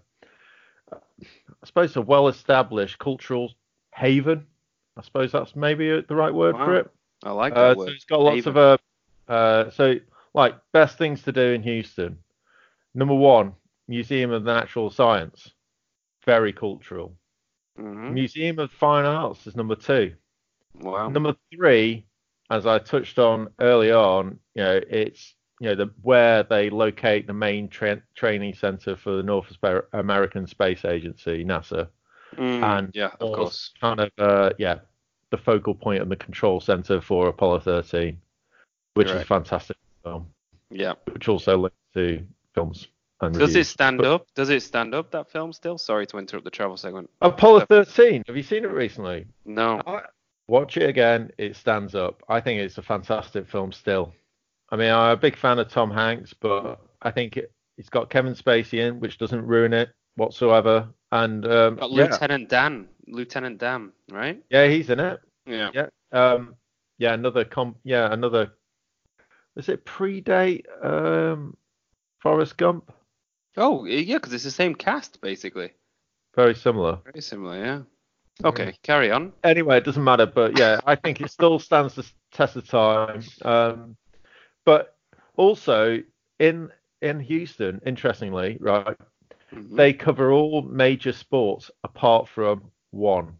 B: I suppose, a well-established cultural haven. I suppose that's maybe the right word
A: Wow.
B: for it.
A: I like that
B: Uh, so
A: word.
B: it's got lots
A: Haven.
B: of uh, uh, so like best things to do in Houston. Number one, Museum of Natural Science, very cultural.
A: Mhm.
B: Museum of Fine Arts is number two.
A: Wow.
B: Number three, as I touched on early on, you know, it's you know the where they locate the main tra- training center for the North Spa- American Space Agency, NASA,
A: Mm,
B: and
A: yeah, of
B: also
A: course.
B: kind of uh, yeah, the focal point and the control center for Apollo thirteen, which is a
A: Correct.
B: fantastic film,
A: Yeah.
B: which also links to films and
A: Does it
B: reviews.
A: stand
B: But
A: up? Does it stand up, that film still? Sorry to interrupt the travel segment.
B: Apollo thirteen, have you seen it recently?
A: No.
B: I- Watch it again. It stands up. I think it's a fantastic film still. I mean, I'm a big fan of Tom Hanks, but I think it, it's got Kevin Spacey in, which doesn't ruin it whatsoever. And um,
A: Got
B: yeah,
A: Lieutenant Dan. Lieutenant Dan, right?
B: yeah, he's in it.
A: Yeah.
B: Yeah, um, yeah, another com, yeah, another. Is it predate um, Forrest Gump?
A: Oh, yeah, because it's the same cast, basically.
B: Very similar.
A: Very similar, yeah. Okay, carry on.
B: Anyway, it doesn't matter, but yeah, I think it still stands the test of time. Um, but also in in Houston, interestingly, right,
A: Mhm.
B: they cover all major sports apart from one.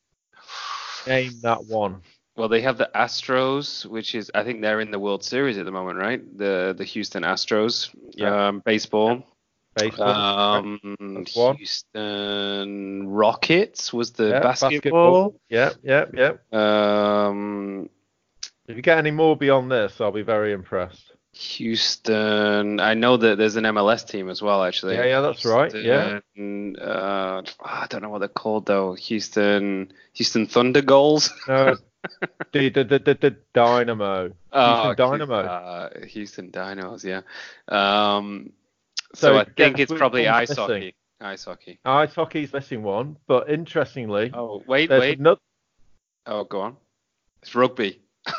B: Name that one.
A: Well, they have the Astros, which is, I think they're in the World Series at the moment, right? The the Houston Astros.
B: Yeah.
A: Um, baseball.
B: Baseball.
A: Um,
B: That's one.
A: Houston Rockets was the
B: Yeah,
A: basketball.
B: Yeah, yeah, yeah.
A: Um,
B: If you get any more beyond this, I'll be very impressed.
A: Houston. I know that there's an M L S team as well, actually.
B: Yeah, yeah, that's right, yeah.
A: Houston, Uh, I don't know what they're called though. Houston, Houston Thunder Goals.
B: No, the, the, the, the, the Dynamo.
A: Oh,
B: Houston Dynamo.
A: Uh, Houston Dynamos, yeah. Um, so,
B: So
A: I think
B: guess
A: it's
B: which
A: probably
B: one's
A: ice
B: missing?
A: hockey. Ice hockey.
B: Ice hockey's missing one, but interestingly,
A: Oh, wait,
B: there's
A: wait.
B: another.
A: Oh, go on. It's rugby.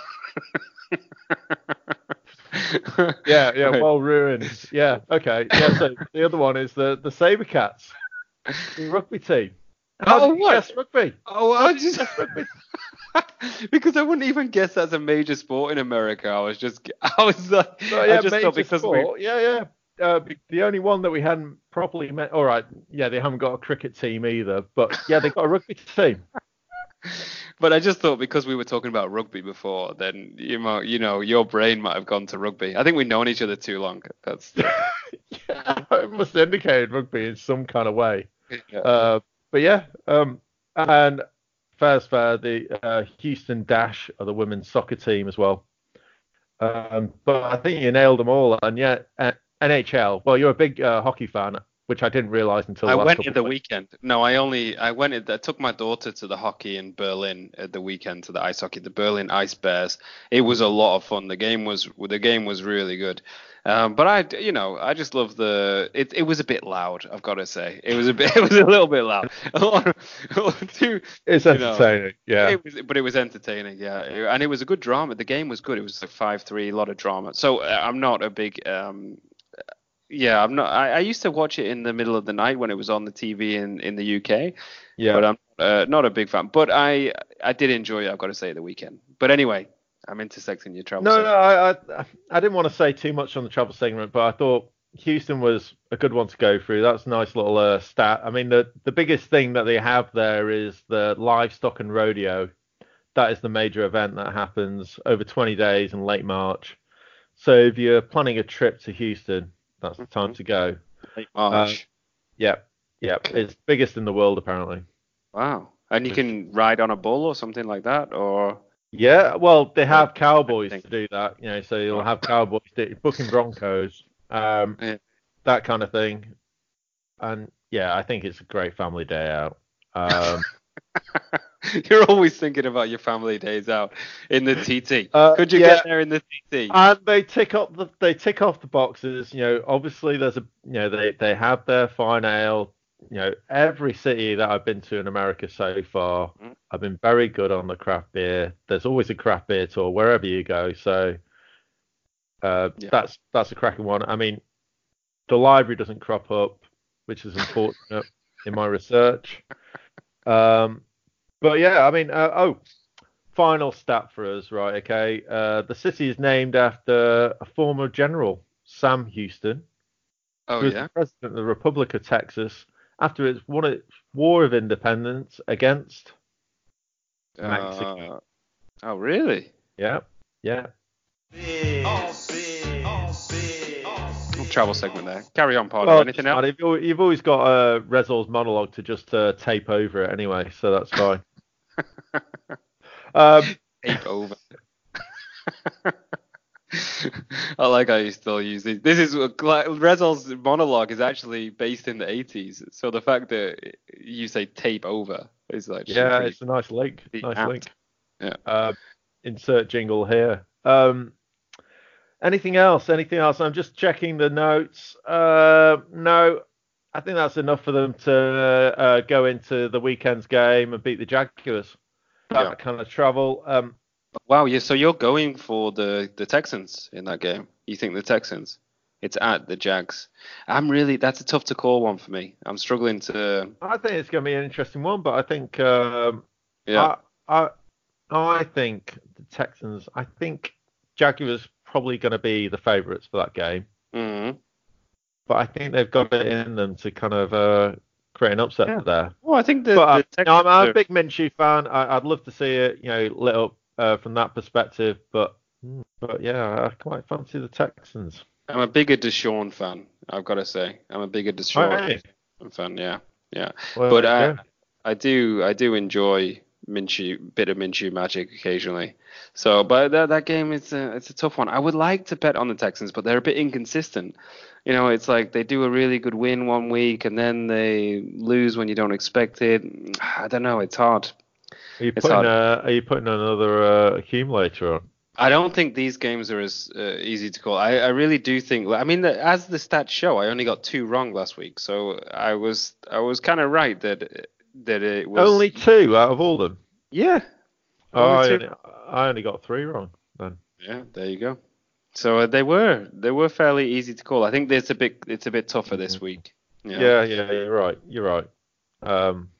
B: Yeah, yeah,
A: Right.
B: well ruined. Yeah, okay. Yeah, so the other one is the the Sabercats, the rugby team. How
A: Oh,
B: did you
A: what?
B: guess rugby?
A: Oh,
B: How
A: I
B: did you
A: just
B: guess rugby?
A: because I wouldn't even guess that's a major sport in America. I was just, I was like,
B: So
A: I
B: yeah,
A: just thought
B: major
A: because we,
B: sport. Yeah, yeah. Uh, be- the only one that we hadn't properly met. All right, yeah, they haven't got a cricket team either, but yeah, they got a rugby team.
A: but I just thought because we were talking about rugby before, then you know, you know, your brain might have gone to rugby. I think we've known each other too long. That's
B: Yeah, it must have indicated rugby in some kind of way.
A: yeah.
B: Uh, but yeah, um, and fair's fair, the uh, Houston Dash are the women's soccer team as well. Um, but I think you nailed them all. And yeah, uh, N H L. Well, you're a big uh, hockey fan, which I didn't realize until
A: I
B: the last
A: went
B: couple
A: at the
B: of weeks.
A: weekend. No, I only I went. At, I took my daughter to the hockey in Berlin at the weekend to the ice hockey, the Berlin Ice Bears. It was a lot of fun. The game was the game was really good. Um, but I, you know, I just love the. It, it was a bit loud. I've got to say, it was a bit. It was a little bit loud. A lot of, a lot of too,
B: It's
A: you know,
B: entertaining. Yeah.
A: It was, but it was entertaining, yeah, and it was a good drama. The game was good. It was like five three, a lot of drama. So uh, I'm not a big, um, yeah, I'm not. I, I used to watch it in the middle of the night when it was on the T V in, in the U K,
B: Yeah.
A: but I'm uh, not a big fan. But I I did enjoy it. I've got to say the weekend. But anyway, I'm intersecting your travel.
B: No,
A: segment.
B: no, I, I, I didn't want to say too much on the travel segment, but I thought Houston was a good one to go through. That's a nice little uh, stat. I mean, the the biggest thing that they have there is the livestock and rodeo. That is the major event that happens over twenty days in late March. So if you're planning a trip to Houston, that's the time to go.
A: Late March.
B: Yeah, yeah, it's biggest in the world apparently.
A: Wow. And you can ride on a bull or something like that, or
B: Yeah, well, they have
A: Like,
B: cowboys
A: thing.
B: to do that, you know. So you'll have cowboys do- booking Broncos, um,
A: Yeah.
B: that kind of thing. And yeah, I think it's a great family day out. Um,
A: You're always thinking about your family days out in the T T.
B: Uh,
A: Could you
B: yeah.
A: get there in the T T?
B: and they tick up the they tick off the boxes. You know, obviously there's a you know they they have their fine ale. You know, every city that I've been to in America so far,
A: Mm.
B: I've been very good on the craft beer. There's always a craft beer tour wherever you go. So uh,
A: Yeah.
B: that's that's a cracking one. I mean, the library doesn't crop up, which is unfortunate in my research. Um, but yeah, I mean, uh, oh, final stat for us, right? Okay, uh, the city is named after a former general, Sam Houston,
A: Oh
B: who was
A: yeah.
B: the president of the Republic of Texas after its won its War of Independence against Mexico.
A: Uh, oh really?
B: Yeah, yeah.
A: Travel segment there. Carry on, Paul.
B: Well,
A: Anything else?
B: You've, al- you've always got uh, Rezol's monologue to just uh, tape over it anyway, so that's fine. um,
A: Take over. I like how you still use it. This is Rezol's monologue is actually based in the eighties, so the fact that you say tape over is like
B: yeah,
A: pretty,
B: it's a nice link.
A: pretty
B: Nice
A: apt.
B: link.
A: Yeah.
B: Uh, insert jingle here. Um, anything else? Anything else? I'm just checking the notes. Uh, no, I think that's enough for them to uh, go into the weekend's game and beat the Jaguars. That
A: Yeah.
B: kind of travel. Um,
A: Wow, yeah. So you're going for the the Texans in that game? You think the Texans? It's at the Jags. I'm really that's a tough to call one for me. I'm struggling to.
B: I think it's going to be an interesting one, but I think um,
A: Yeah.
B: I, I I think the Texans. I think Jaguars probably going to be the favourites for that game,
A: Mm-hmm.
B: but I think they've got it in them to kind of uh, create an upset
A: Yeah.
B: there.
A: Well, I think the,
B: But uh,
A: the
B: no,
A: Texans.
B: I'm, I'm
A: are-
B: a big Minshew fan. I, I'd love to see it, you know, lit up uh, from that perspective. But but yeah, I quite fancy the Texans.
A: I'm a bigger Deshaun fan. I've got to say, I'm a bigger Deshaun
B: Hey.
A: fan. Yeah, yeah.
B: Well,
A: But I,
B: yeah.
A: I do, I do enjoy Minshew, bit of Minshew magic occasionally. So, but that that game is a, it's a tough one. I would like to bet on the Texans, but they're a bit inconsistent. You know, it's like they do a really good win one week and then they lose when you don't expect it. I don't know. It's hard.
B: Are you
A: it's
B: putting
A: hard.
B: uh, Are you putting another uh, accumulator on?
A: I don't think these games are as uh, easy to call. I, I really do think. I mean, as the stats show, I only got two wrong last week, so I was I was kind of right that that it was
B: Only two out of all of them.
A: yeah.
B: Oh, I
A: Only
B: only,
A: two.
B: I only got three wrong then.
A: Yeah, there you go. So uh, they were they were fairly easy to call. I think it's a bit it's a bit tougher this week.
B: Yeah, yeah, you're right. You're right. Um,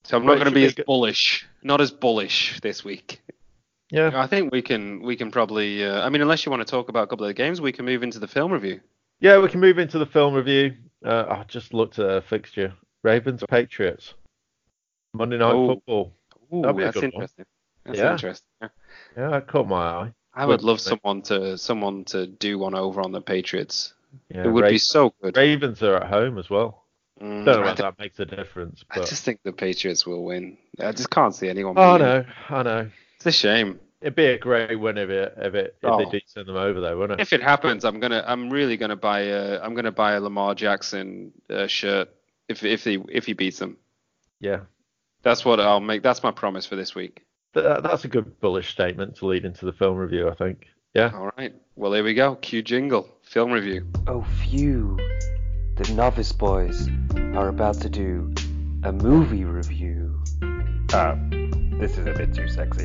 A: So I'm
B: But
A: not going
B: it
A: to be
B: should
A: as
B: be good.
A: bullish, not as bullish this week.
B: Yeah.
A: I think we can we can probably. Uh, I mean, unless you want to talk about a couple of the games, we can move into the film review.
B: Yeah, we can move into the film review. Uh, I just looked at a fixture. Ravens Patriots. Monday Night
A: Oh,
B: Football. That'd
A: ooh,
B: be a
A: that's
B: good one.
A: interesting. That's
B: Yeah.
A: interesting. Yeah.
B: Yeah, that caught my eye.
A: I would
B: Good
A: love
B: for me.
A: someone to someone to do one over on the Patriots.
B: Yeah,
A: It would
B: Ra-
A: be so good.
B: Ravens are at home as well.
A: Mm,
B: Don't know
A: I,
B: whether
A: thi-
B: that makes a difference,
A: I
B: but
A: just think the Patriots will win. I just can't see anyone
B: oh
A: beating them.
B: no, I know.
A: It's a shame.
B: It'd be a great win if it if it if they
A: Oh.
B: did send them over though, wouldn't it?
A: If it happens, I'm gonna I'm really gonna buy a I'm gonna buy a Lamar Jackson uh, shirt if if he if he beats them.
B: Yeah,
A: That's what I'll make. That's my promise for this week.
B: Th- that's a good bullish statement to lead into the film review, I think. Yeah.
A: All right. Well, here we go. Cue jingle. Film review.
C: Oh, phew. The novice boys are about to do a movie review.
D: Uh, this is a bit too sexy.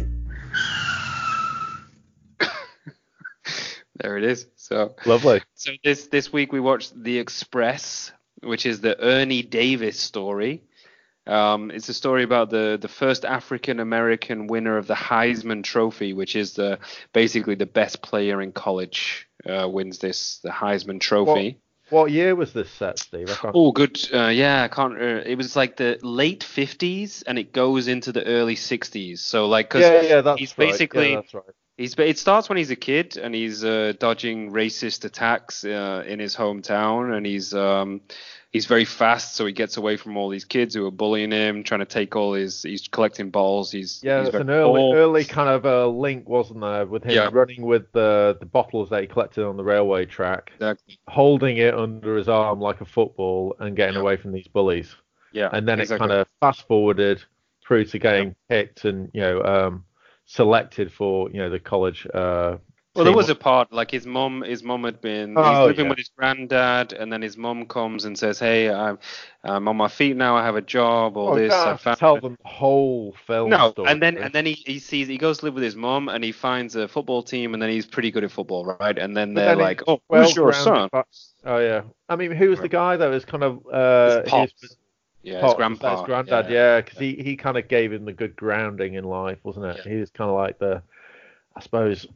A: There it is. So
B: Lovely.
A: so this this week we watched The Express, which is the Ernie Davis story. Um, it's a story about the, the first African American winner of the Heisman Trophy, which is the basically the best player in college uh, wins this the Heisman Trophy.
B: What year was this set, Steve? I can't...
A: Oh, good. Uh, yeah, I can't. Uh, it was like the late fifties, and it goes into the early sixties. So like, cause
B: yeah, yeah, that's
A: he's
B: right.
A: basically
B: Yeah, that's right.
A: he's it starts when he's a kid, and he's uh, dodging racist attacks uh, in his hometown, and he's um he's very fast, so he gets away from all these kids who are bullying him, trying to take all his. He's collecting balls. He's
B: Yeah,
A: he's
B: there's
A: very
B: an early,
A: tall.
B: early kind of a link, wasn't there, with him
A: Yeah.
B: running with the the bottles that he collected on the railway track,
A: Exactly.
B: holding it under his arm like a football, and getting
A: Yeah.
B: away from these bullies.
A: Yeah,
B: And then
A: exactly.
B: it kind of fast forwarded through to getting picked and you know um, selected for you know the college. Uh,
A: Well, there
B: team.
A: was a part like his mum. His mum had been.
B: Oh,
A: he's living
B: yeah.
A: with his granddad, and then his mum comes and says, "Hey, I'm, I'm on my feet now. I have a job. All
B: Oh, you
A: this.
B: don't
A: I
B: have to
A: found."
B: tell them the whole film
A: No,
B: story.
A: and then and then he, he sees he goes to live with his mum, and he finds a football team, and then he's pretty good at football, right? And then
B: But
A: they're
B: then
A: like,
B: he's
A: "Oh, who's your
B: well-grounded
A: son?"
B: fa- Oh yeah. I mean, who was the guy that was kind of uh,
A: His pops.
B: his-
A: Yeah, his
B: Pops,
A: grandpa.
B: his granddad, yeah, because he, he kind of gave him the good grounding in life, wasn't it?
A: Yeah.
B: He was kind of like the, I suppose,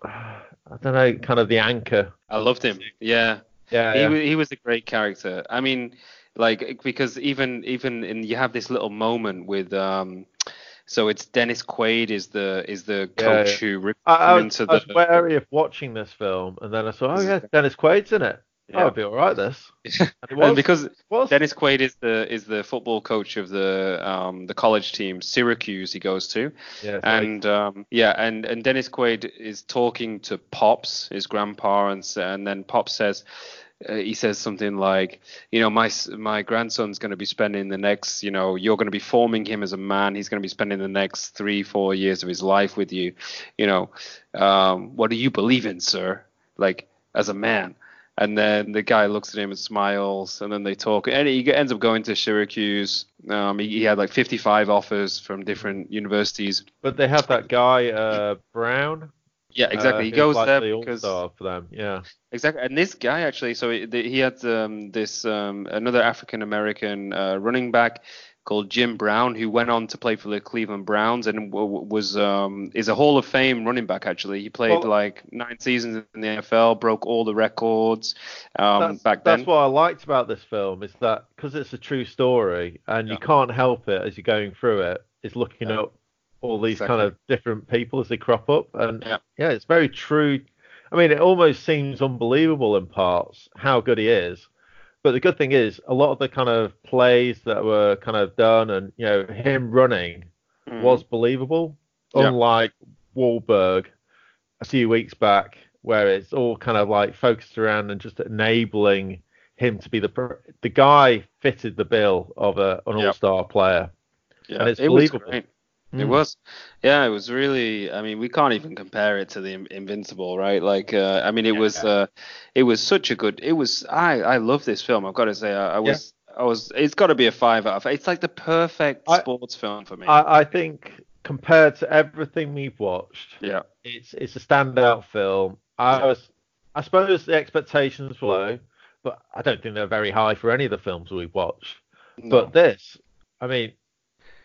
B: I don't know, kind of the anchor.
A: I loved him. Yeah.
B: Yeah,
A: He
B: yeah.
A: wa- he was a great character. I mean, like because even even in you have this little moment with um, so it's Dennis Quaid is the is the
B: Yeah,
A: coach
B: yeah.
A: who ripped
B: I, I,
A: him
B: was,
A: into
B: I was
A: the.
B: wary of watching this film, and then I saw, oh yeah, Dennis Quaid's in it.
A: Yeah.
B: Oh, it'd be all right. This. And it
A: And
B: was.
A: because
B: it was.
A: Dennis Quaid is the is the football coach of the um the college team Syracuse he goes to,
B: Yeah, so
A: and um yeah and and Dennis Quaid is talking to Pops, his grandpa, and s- and then Pops says. Uh, he says something like, you know, my s- my grandson's going to be spending the next, you know, you're going to be forming him as a man. He's going to be spending the next three, four years of his life with you. You know, um, what do you believe in, sir? Like as a man. And then the guy looks at him and smiles, and then they talk. And he ends up going to Syracuse. Um, he, he had like fifty-five offers from different universities.
B: But they had that guy uh, Brown.
A: Yeah, exactly.
B: Uh,
A: he
B: who's
A: goes
B: like
A: there
B: the
A: because
B: all-star for them. Yeah.
A: exactly. And this guy actually, so he, the- he had um, this um, another African American uh, running back called Jim Brown, who went on to play for the Cleveland Browns and w- w- was um, is a Hall of Fame running back. Actually, he played
B: Well-
A: like nine seasons in the N F L, broke all the records um,
B: that's,
A: back then.
B: that's what I liked about this film is that because it's a true story and you
A: Yeah.
B: can't help it as you're going through it, is looking
A: Yeah.
B: up all these
A: Exactly.
B: kind of different people as they crop up. And
A: Yeah.
B: yeah, it's very true. I mean, it almost seems unbelievable in parts how good he is. But the good thing is, a lot of the kind of plays that were kind of done and, you know, him running
A: Mhm.
B: was believable,
A: Yeah.
B: unlike Wahlberg a few weeks back, where it's all kind of like focused around and just enabling him to be the per- the guy fitted the bill of a, an
A: Yeah.
B: all-star player.
A: Yeah,
B: and it's
A: it was
B: believable.
A: great. It
B: Mm.
A: was, yeah, it was really. I mean, we can't even compare it to the In- Invincible, right? Like, uh, I mean, it was, uh, it was such a good. It was. I, I love this film. I've got to say, I, I was, I was. It's got to be a five out of. It's like the perfect
B: I-
A: sports film for me.
B: I, I think compared to everything we've watched,
A: yeah,
B: it's it's a standout film. I was, I suppose the expectations were low, but I don't think they're very high for any of the films we've watched.
A: No.
B: But this, I mean,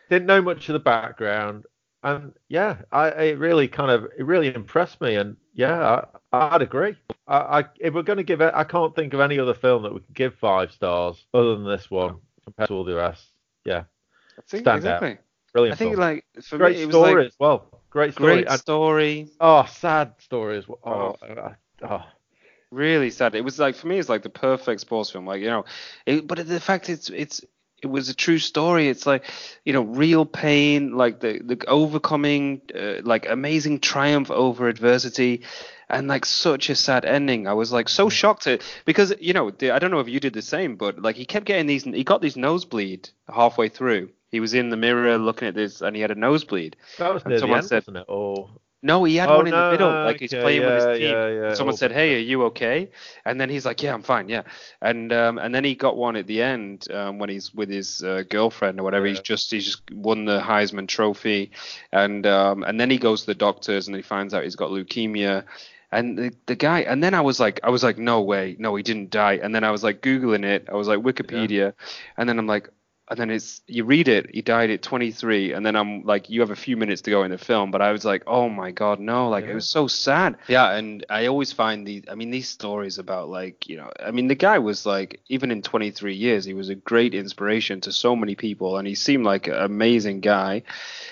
B: didn't know much of the background, and yeah, I it really kind of it really impressed me, and yeah, I, I'd agree. I, I if we're going to give it, I can't think of any other film that we could give five stars other than this one compared to all the rest. Yeah,
A: I think
B: stand out.
A: exactly.
B: Brilliant
A: I think
B: film.
A: like for
B: Great
A: me it was
B: story
A: like
B: as well. Great story.
A: great
B: and,
A: story.
B: oh, sad story as well.
A: Oh.
B: Oh, uh, oh.
A: Really sad. It was like for me, it's like the perfect sports film. Like you know, it, but the fact it's it's it was a true story. It's like you know, real pain, like the the overcoming, uh, like amazing triumph over adversity, and like such a sad ending. I was like so shocked at because you know the, I don't know if you did the same, but like he kept getting these. He got these nosebleed halfway through. He was in the mirror looking at this, and he had a nosebleed.
B: That was
A: And
B: near the
A: someone
B: end,
A: said,
B: wasn't it? Or
A: no, he had
B: Oh,
A: one in the
B: no,
A: middle,
B: no,
A: like he's
B: okay,
A: playing with
B: yeah,
A: his team.
B: yeah, yeah,
A: And someone
B: all
A: said,
B: good.
A: "Hey, are you okay?" And then he's like, "Yeah, I'm fine, yeah." And um, and then he got one at the end um, when he's with his uh, girlfriend or whatever.
B: Yeah.
A: He's just he's just won the Heisman Trophy, and um, and then he goes to the doctors and he finds out he's got leukemia. And the, the guy, and then I was like, I was like, no way, no, he didn't die. And then I was like Googling it, I was like Wikipedia, and then I'm like, and then it's you read it, he died at twenty-three, and then I'm like, you have a few minutes to go in the film, but I was like, oh my god, no, like
B: Yeah.
A: it was so sad. Yeah, and I always find these, I mean, these stories about like, you know, I mean, the guy was like, even in twenty-three years, he was a great inspiration to so many people, and he seemed like an amazing guy.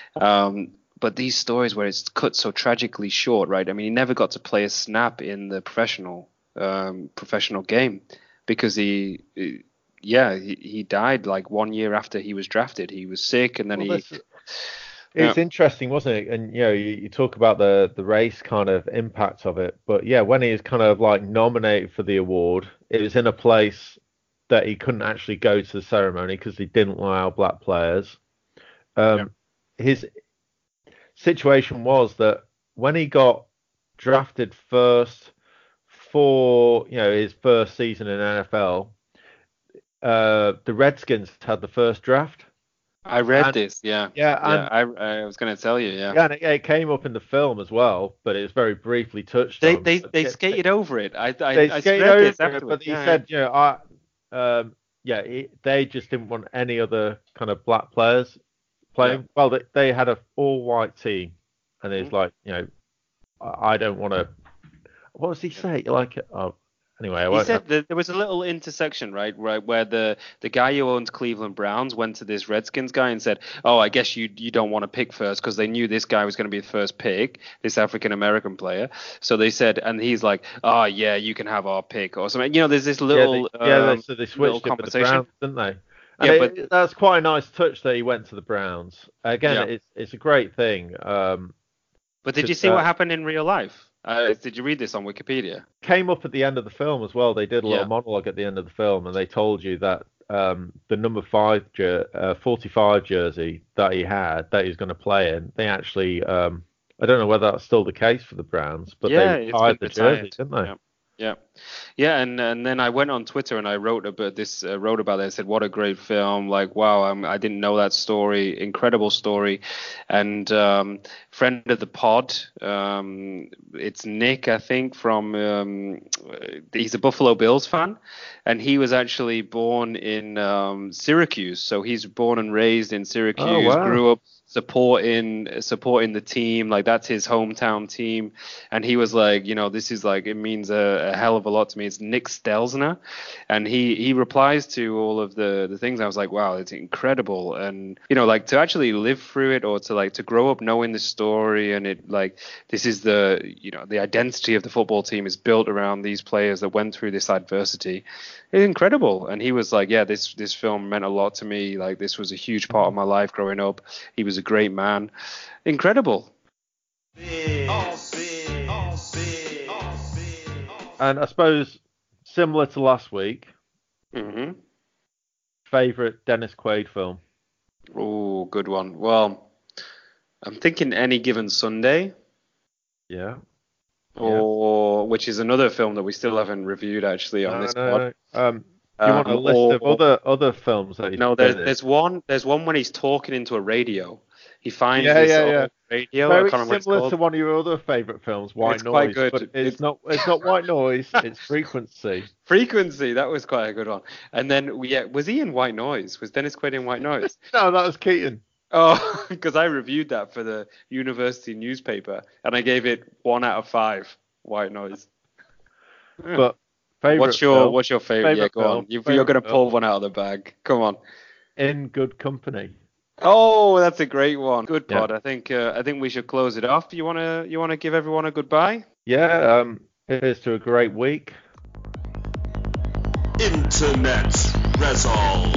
A: Um, but these stories where it's cut so tragically short, right? I mean, he never got to play a snap in the professional um, professional game because he, he yeah, he, he died like one year after he was drafted. He was sick, and then
B: Well,
A: he.
B: that's- It's
A: Yeah.
B: interesting, wasn't it? And you know, you, you talk about the the race kind of impact of it, but yeah, when he was kind of like nominated for the award, it was in a place that he couldn't actually go to the ceremony because he didn't allow black players. Um, His situation was that when he got drafted first for you know his first season in N F L, uh, the Redskins had the first draft.
A: I read
B: And-
A: this, yeah.
B: Yeah,
A: Yeah, I, I was going to tell you, yeah.
B: Yeah, and it, it came up in the film as well, but it was very briefly touched
A: They
B: on.
A: they
B: But
A: they
B: yeah,
A: skated over it. I I,
B: they
A: I
B: skated
A: read
B: over
A: this
B: it,
A: afterwards.
B: but he
A: Yeah,
B: said, you know, I, um, yeah, he, they just didn't want any other kind of black players playing. Well, they, they had a all-white team, and he's
A: Mhm.
B: like, you know, I, I don't want to. What does he say? Like, oh, anyway, I
A: He
B: won't.
A: said that there was a little intersection, right, right, where the, the guy who owns Cleveland Browns went to this Redskins guy and said, "Oh, I guess you you don't want to pick first," because they knew this guy was going to be the first pick, this African American player. So they said, and he's like, "Oh yeah, you can have our pick," or something. You know, there's this
B: yeah,
A: little
B: they, yeah, they,
A: um,
B: so they
A: little
B: switched it with the
A: conversation.
B: Browns, didn't they? And
A: Yeah,
B: it,
A: but-
B: that's quite a nice touch that he went to the Browns. Again,
A: Yeah.
B: it's it's a great thing. Um,
A: But did you
B: Just,
A: see
B: uh,
A: what happened in real life? Uh, did you read this on Wikipedia?
B: came up at the end of the film as well. They did a little
A: Yeah.
B: monologue at the end of the film, and they told you that um, the number five, jer- uh, forty-five jersey that he had, that he was going to play in, they actually, um, I don't know whether that's still the case for the Browns, but
A: Yeah,
B: they
A: it's
B: retired
A: been
B: the jersey,
A: retired.
B: didn't they?
A: Yeah. Yeah, yeah, and and then I went on Twitter and I wrote about this, uh, wrote about it. I said, "What a great film! Like, wow, I'm, I didn't know that story. Incredible story." And um, friend of the pod, um, it's Nick, I think, from um, he's a Buffalo Bills fan, and he was actually born in um, Syracuse. So he's born and raised in Syracuse.
B: Oh, wow.
A: Grew up supporting supporting the team, like that's his hometown team. And he was like, you know, this is like, it means a, a hell of a lot to me. It's Nick Stelzner, and he he replies to all of the the things. I was like, wow, it's incredible. And you know, like to actually live through it, or to like to grow up knowing the story, and it like this is the, you know, the identity of the football team is built around these players that went through this adversity. It's incredible. And he was like, yeah, this this film meant a lot to me. Like this was a huge part of my life growing up. He was a great man. Incredible.
B: And I suppose, similar to last week,
A: hmm
B: favourite Dennis Quaid film?
A: Oh, good one. Well, I'm thinking Any Given Sunday,
B: Yeah.
A: or which is another film that we still haven't reviewed actually on
B: No,
A: this
B: no,
A: pod.
B: no. Um, do you want a
A: Um,
B: list of
A: or-
B: other other films that he's
A: No,
B: been
A: there's
B: in?
A: there's one there's one when he's talking into a radio. He finds
B: Yeah,
A: this
B: yeah,
A: old
B: yeah.
A: radio. I
B: Very
A: can't remember what it's
B: similar
A: called.
B: to one of your other favourite films, White
A: It's
B: Noise.
A: quite good.
B: But it's
A: It's-
B: not it's not White Noise, it's Frequency.
A: Frequency. That was quite a good one. And then yeah, was he in White Noise? Was Dennis Quaid in White Noise?
B: No, that was Keaton.
A: Oh, because I reviewed that for the university newspaper, and I gave it one out of five. White Noise.
B: But favorite
A: what's your
B: film,
A: what's your favorite? Yeah, go
B: film,
A: on. You, you're going to
B: film.
A: pull one out of the bag. Come on.
B: In Good Company.
A: Oh, that's a great one. Good
B: Yeah.
A: pod. I think uh, I think we should close it off. You wanna you wanna give everyone a goodbye?
B: Yeah. Um. Here's to a great week.
E: Internet Resol.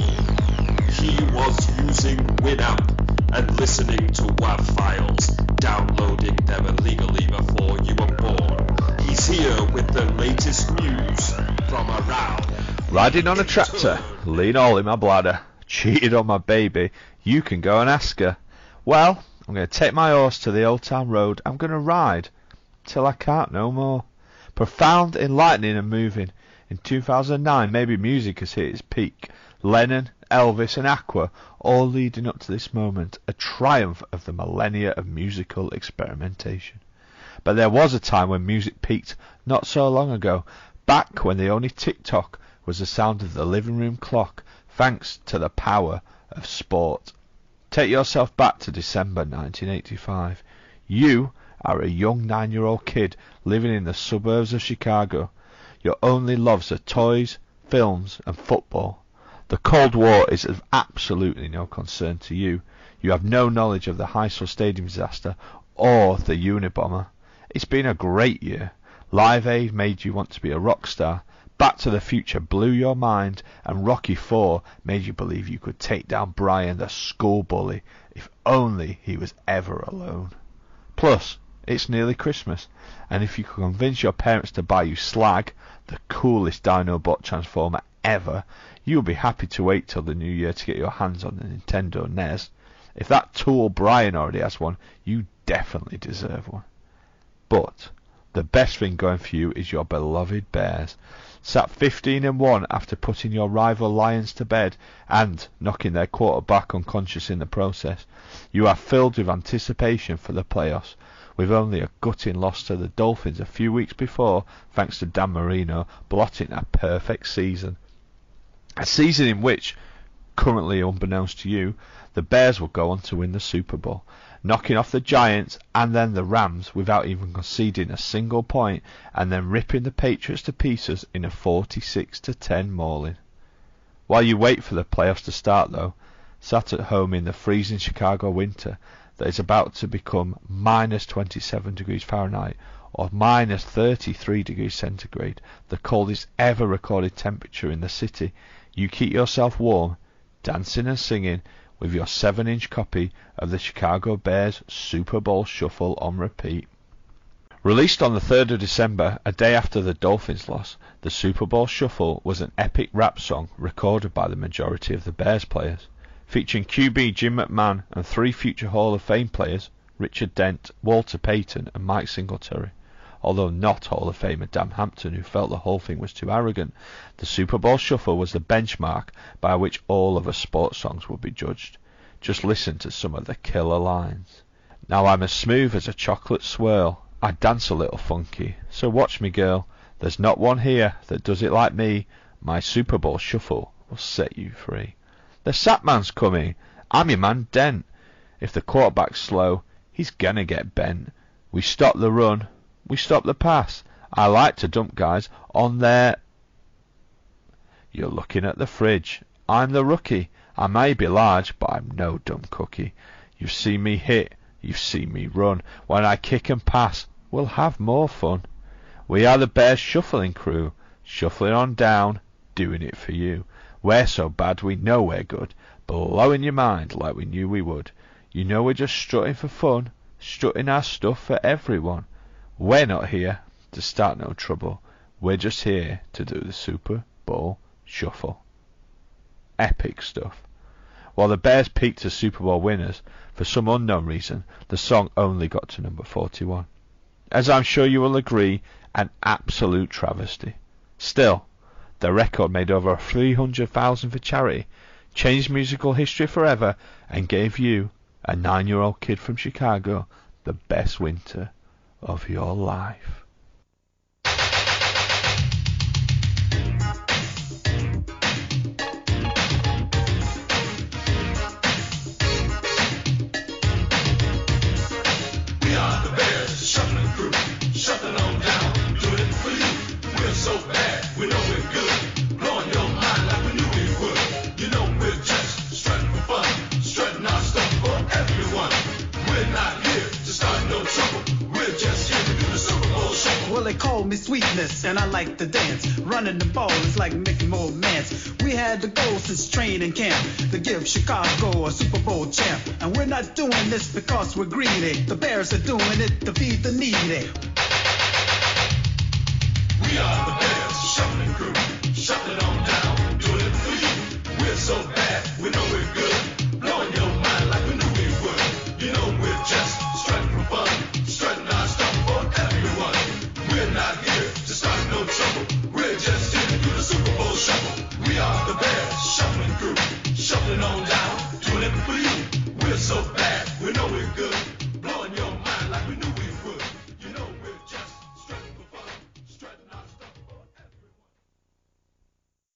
E: He was using Winamp and listening to W A V files, downloading them illegally before you were born. He's here with the latest news from around.
F: Riding on a tractor, lean all in my bladder, cheated on my baby, you can go and ask her. Well, I'm going to take my horse to the Old Town Road, I'm going to ride till I can't no more. Profound, enlightening and moving. In two thousand nine, maybe music has hit its peak. Lennon, Elvis and Aqua all leading up to this moment, a triumph of the millennia of musical experimentation. But there was a time when music peaked not so long ago, back when the only tick-tock was the sound of the living room clock, thanks to the power of sport. Take yourself back to December nineteen eighty-five. You are a young nine-year-old kid living in the suburbs of Chicago. Your only loves are toys, films and football. The Cold War is of absolutely no concern to you. You have no knowledge of the Heysel Stadium disaster or the Unabomber. It's been a great year. Live Aid made you want to be a rock star. Back to the Future blew your mind, and Rocky four made you believe you could take down Brian the school bully if only he was ever alone. Plus, it's nearly Christmas, and if you can convince your parents to buy you Slag, the coolest Dinobot transformer ever, you'll be happy to wait till the new year to get your hands on the Nintendo N E S. If that tool Brian already has one, you definitely deserve one. But the best thing going for you is your beloved Bears. Sat fifteen and one after putting your rival Lions to bed and knocking their quarterback unconscious in the process. You are filled with anticipation for the playoffs, with only a gutting loss to the Dolphins a few weeks before, thanks to Dan Marino, blotting a perfect season. A season in which, currently unbeknownst to you, the Bears will go on to win the Super Bowl, knocking off the Giants and then the Rams without even conceding a single point, and then ripping the Patriots to pieces in a forty-six to ten mauling. While you wait for the playoffs to start though, sat at home in the freezing Chicago winter that is about to become minus twenty-seven degrees Fahrenheit or minus thirty-three degrees centigrade, the coldest ever recorded temperature in the city, you keep yourself warm, dancing and singing with your seven inch copy of the Chicago Bears Super Bowl Shuffle on repeat. Released on the third of December, a day after the Dolphins loss, the Super Bowl Shuffle was an epic rap song recorded by the majority of the Bears players, featuring Q B Jim McMahon and three future Hall of Fame players, Richard Dent, Walter Payton and Mike Singletary. Although not Hall of Famer Dan Hampton, who felt the whole thing was too arrogant, the Super Bowl Shuffle was the benchmark by which all other sports songs would be judged. Just listen to some of the killer lines. Now I'm as smooth as a chocolate swirl, I dance a little funky, so watch me girl, there's not one here that does it like me, my Super Bowl Shuffle will set you free. The sack man's coming, I'm your man Dent, if the quarterback's slow, he's gonna get bent. We stop the run, we stop the pass. I like to dump guys on their... You're looking at the fridge. I'm the rookie. I may be large, but I'm no dumb cookie. You've seen me hit, you've seen me run. When I kick and pass, we'll have more fun. We are the Bears shuffling crew, shuffling on down, doing it for you. We're so bad we know we're good, blowing your mind like we knew we would. You know we're just strutting for fun, strutting our stuff for everyone. We're not here to start no trouble. We're just here to do the Super Bowl Shuffle. Epic stuff. While the Bears peaked as Super Bowl winners, for some unknown reason, the song only got to number forty-one. As I'm sure you will agree, an absolute travesty. Still, the record made over three hundred thousand dollars for charity, changed musical history forever, and gave you, a nine-year-old kid from Chicago, the best winter of your life.
G: they call me Sweetness, and I like to dance. Running the ball is like making more mans. We had the goal since training camp to give Chicago a Super Bowl champ. And we're not doing this because we're greedy. The Bears are doing it to feed the needy. We are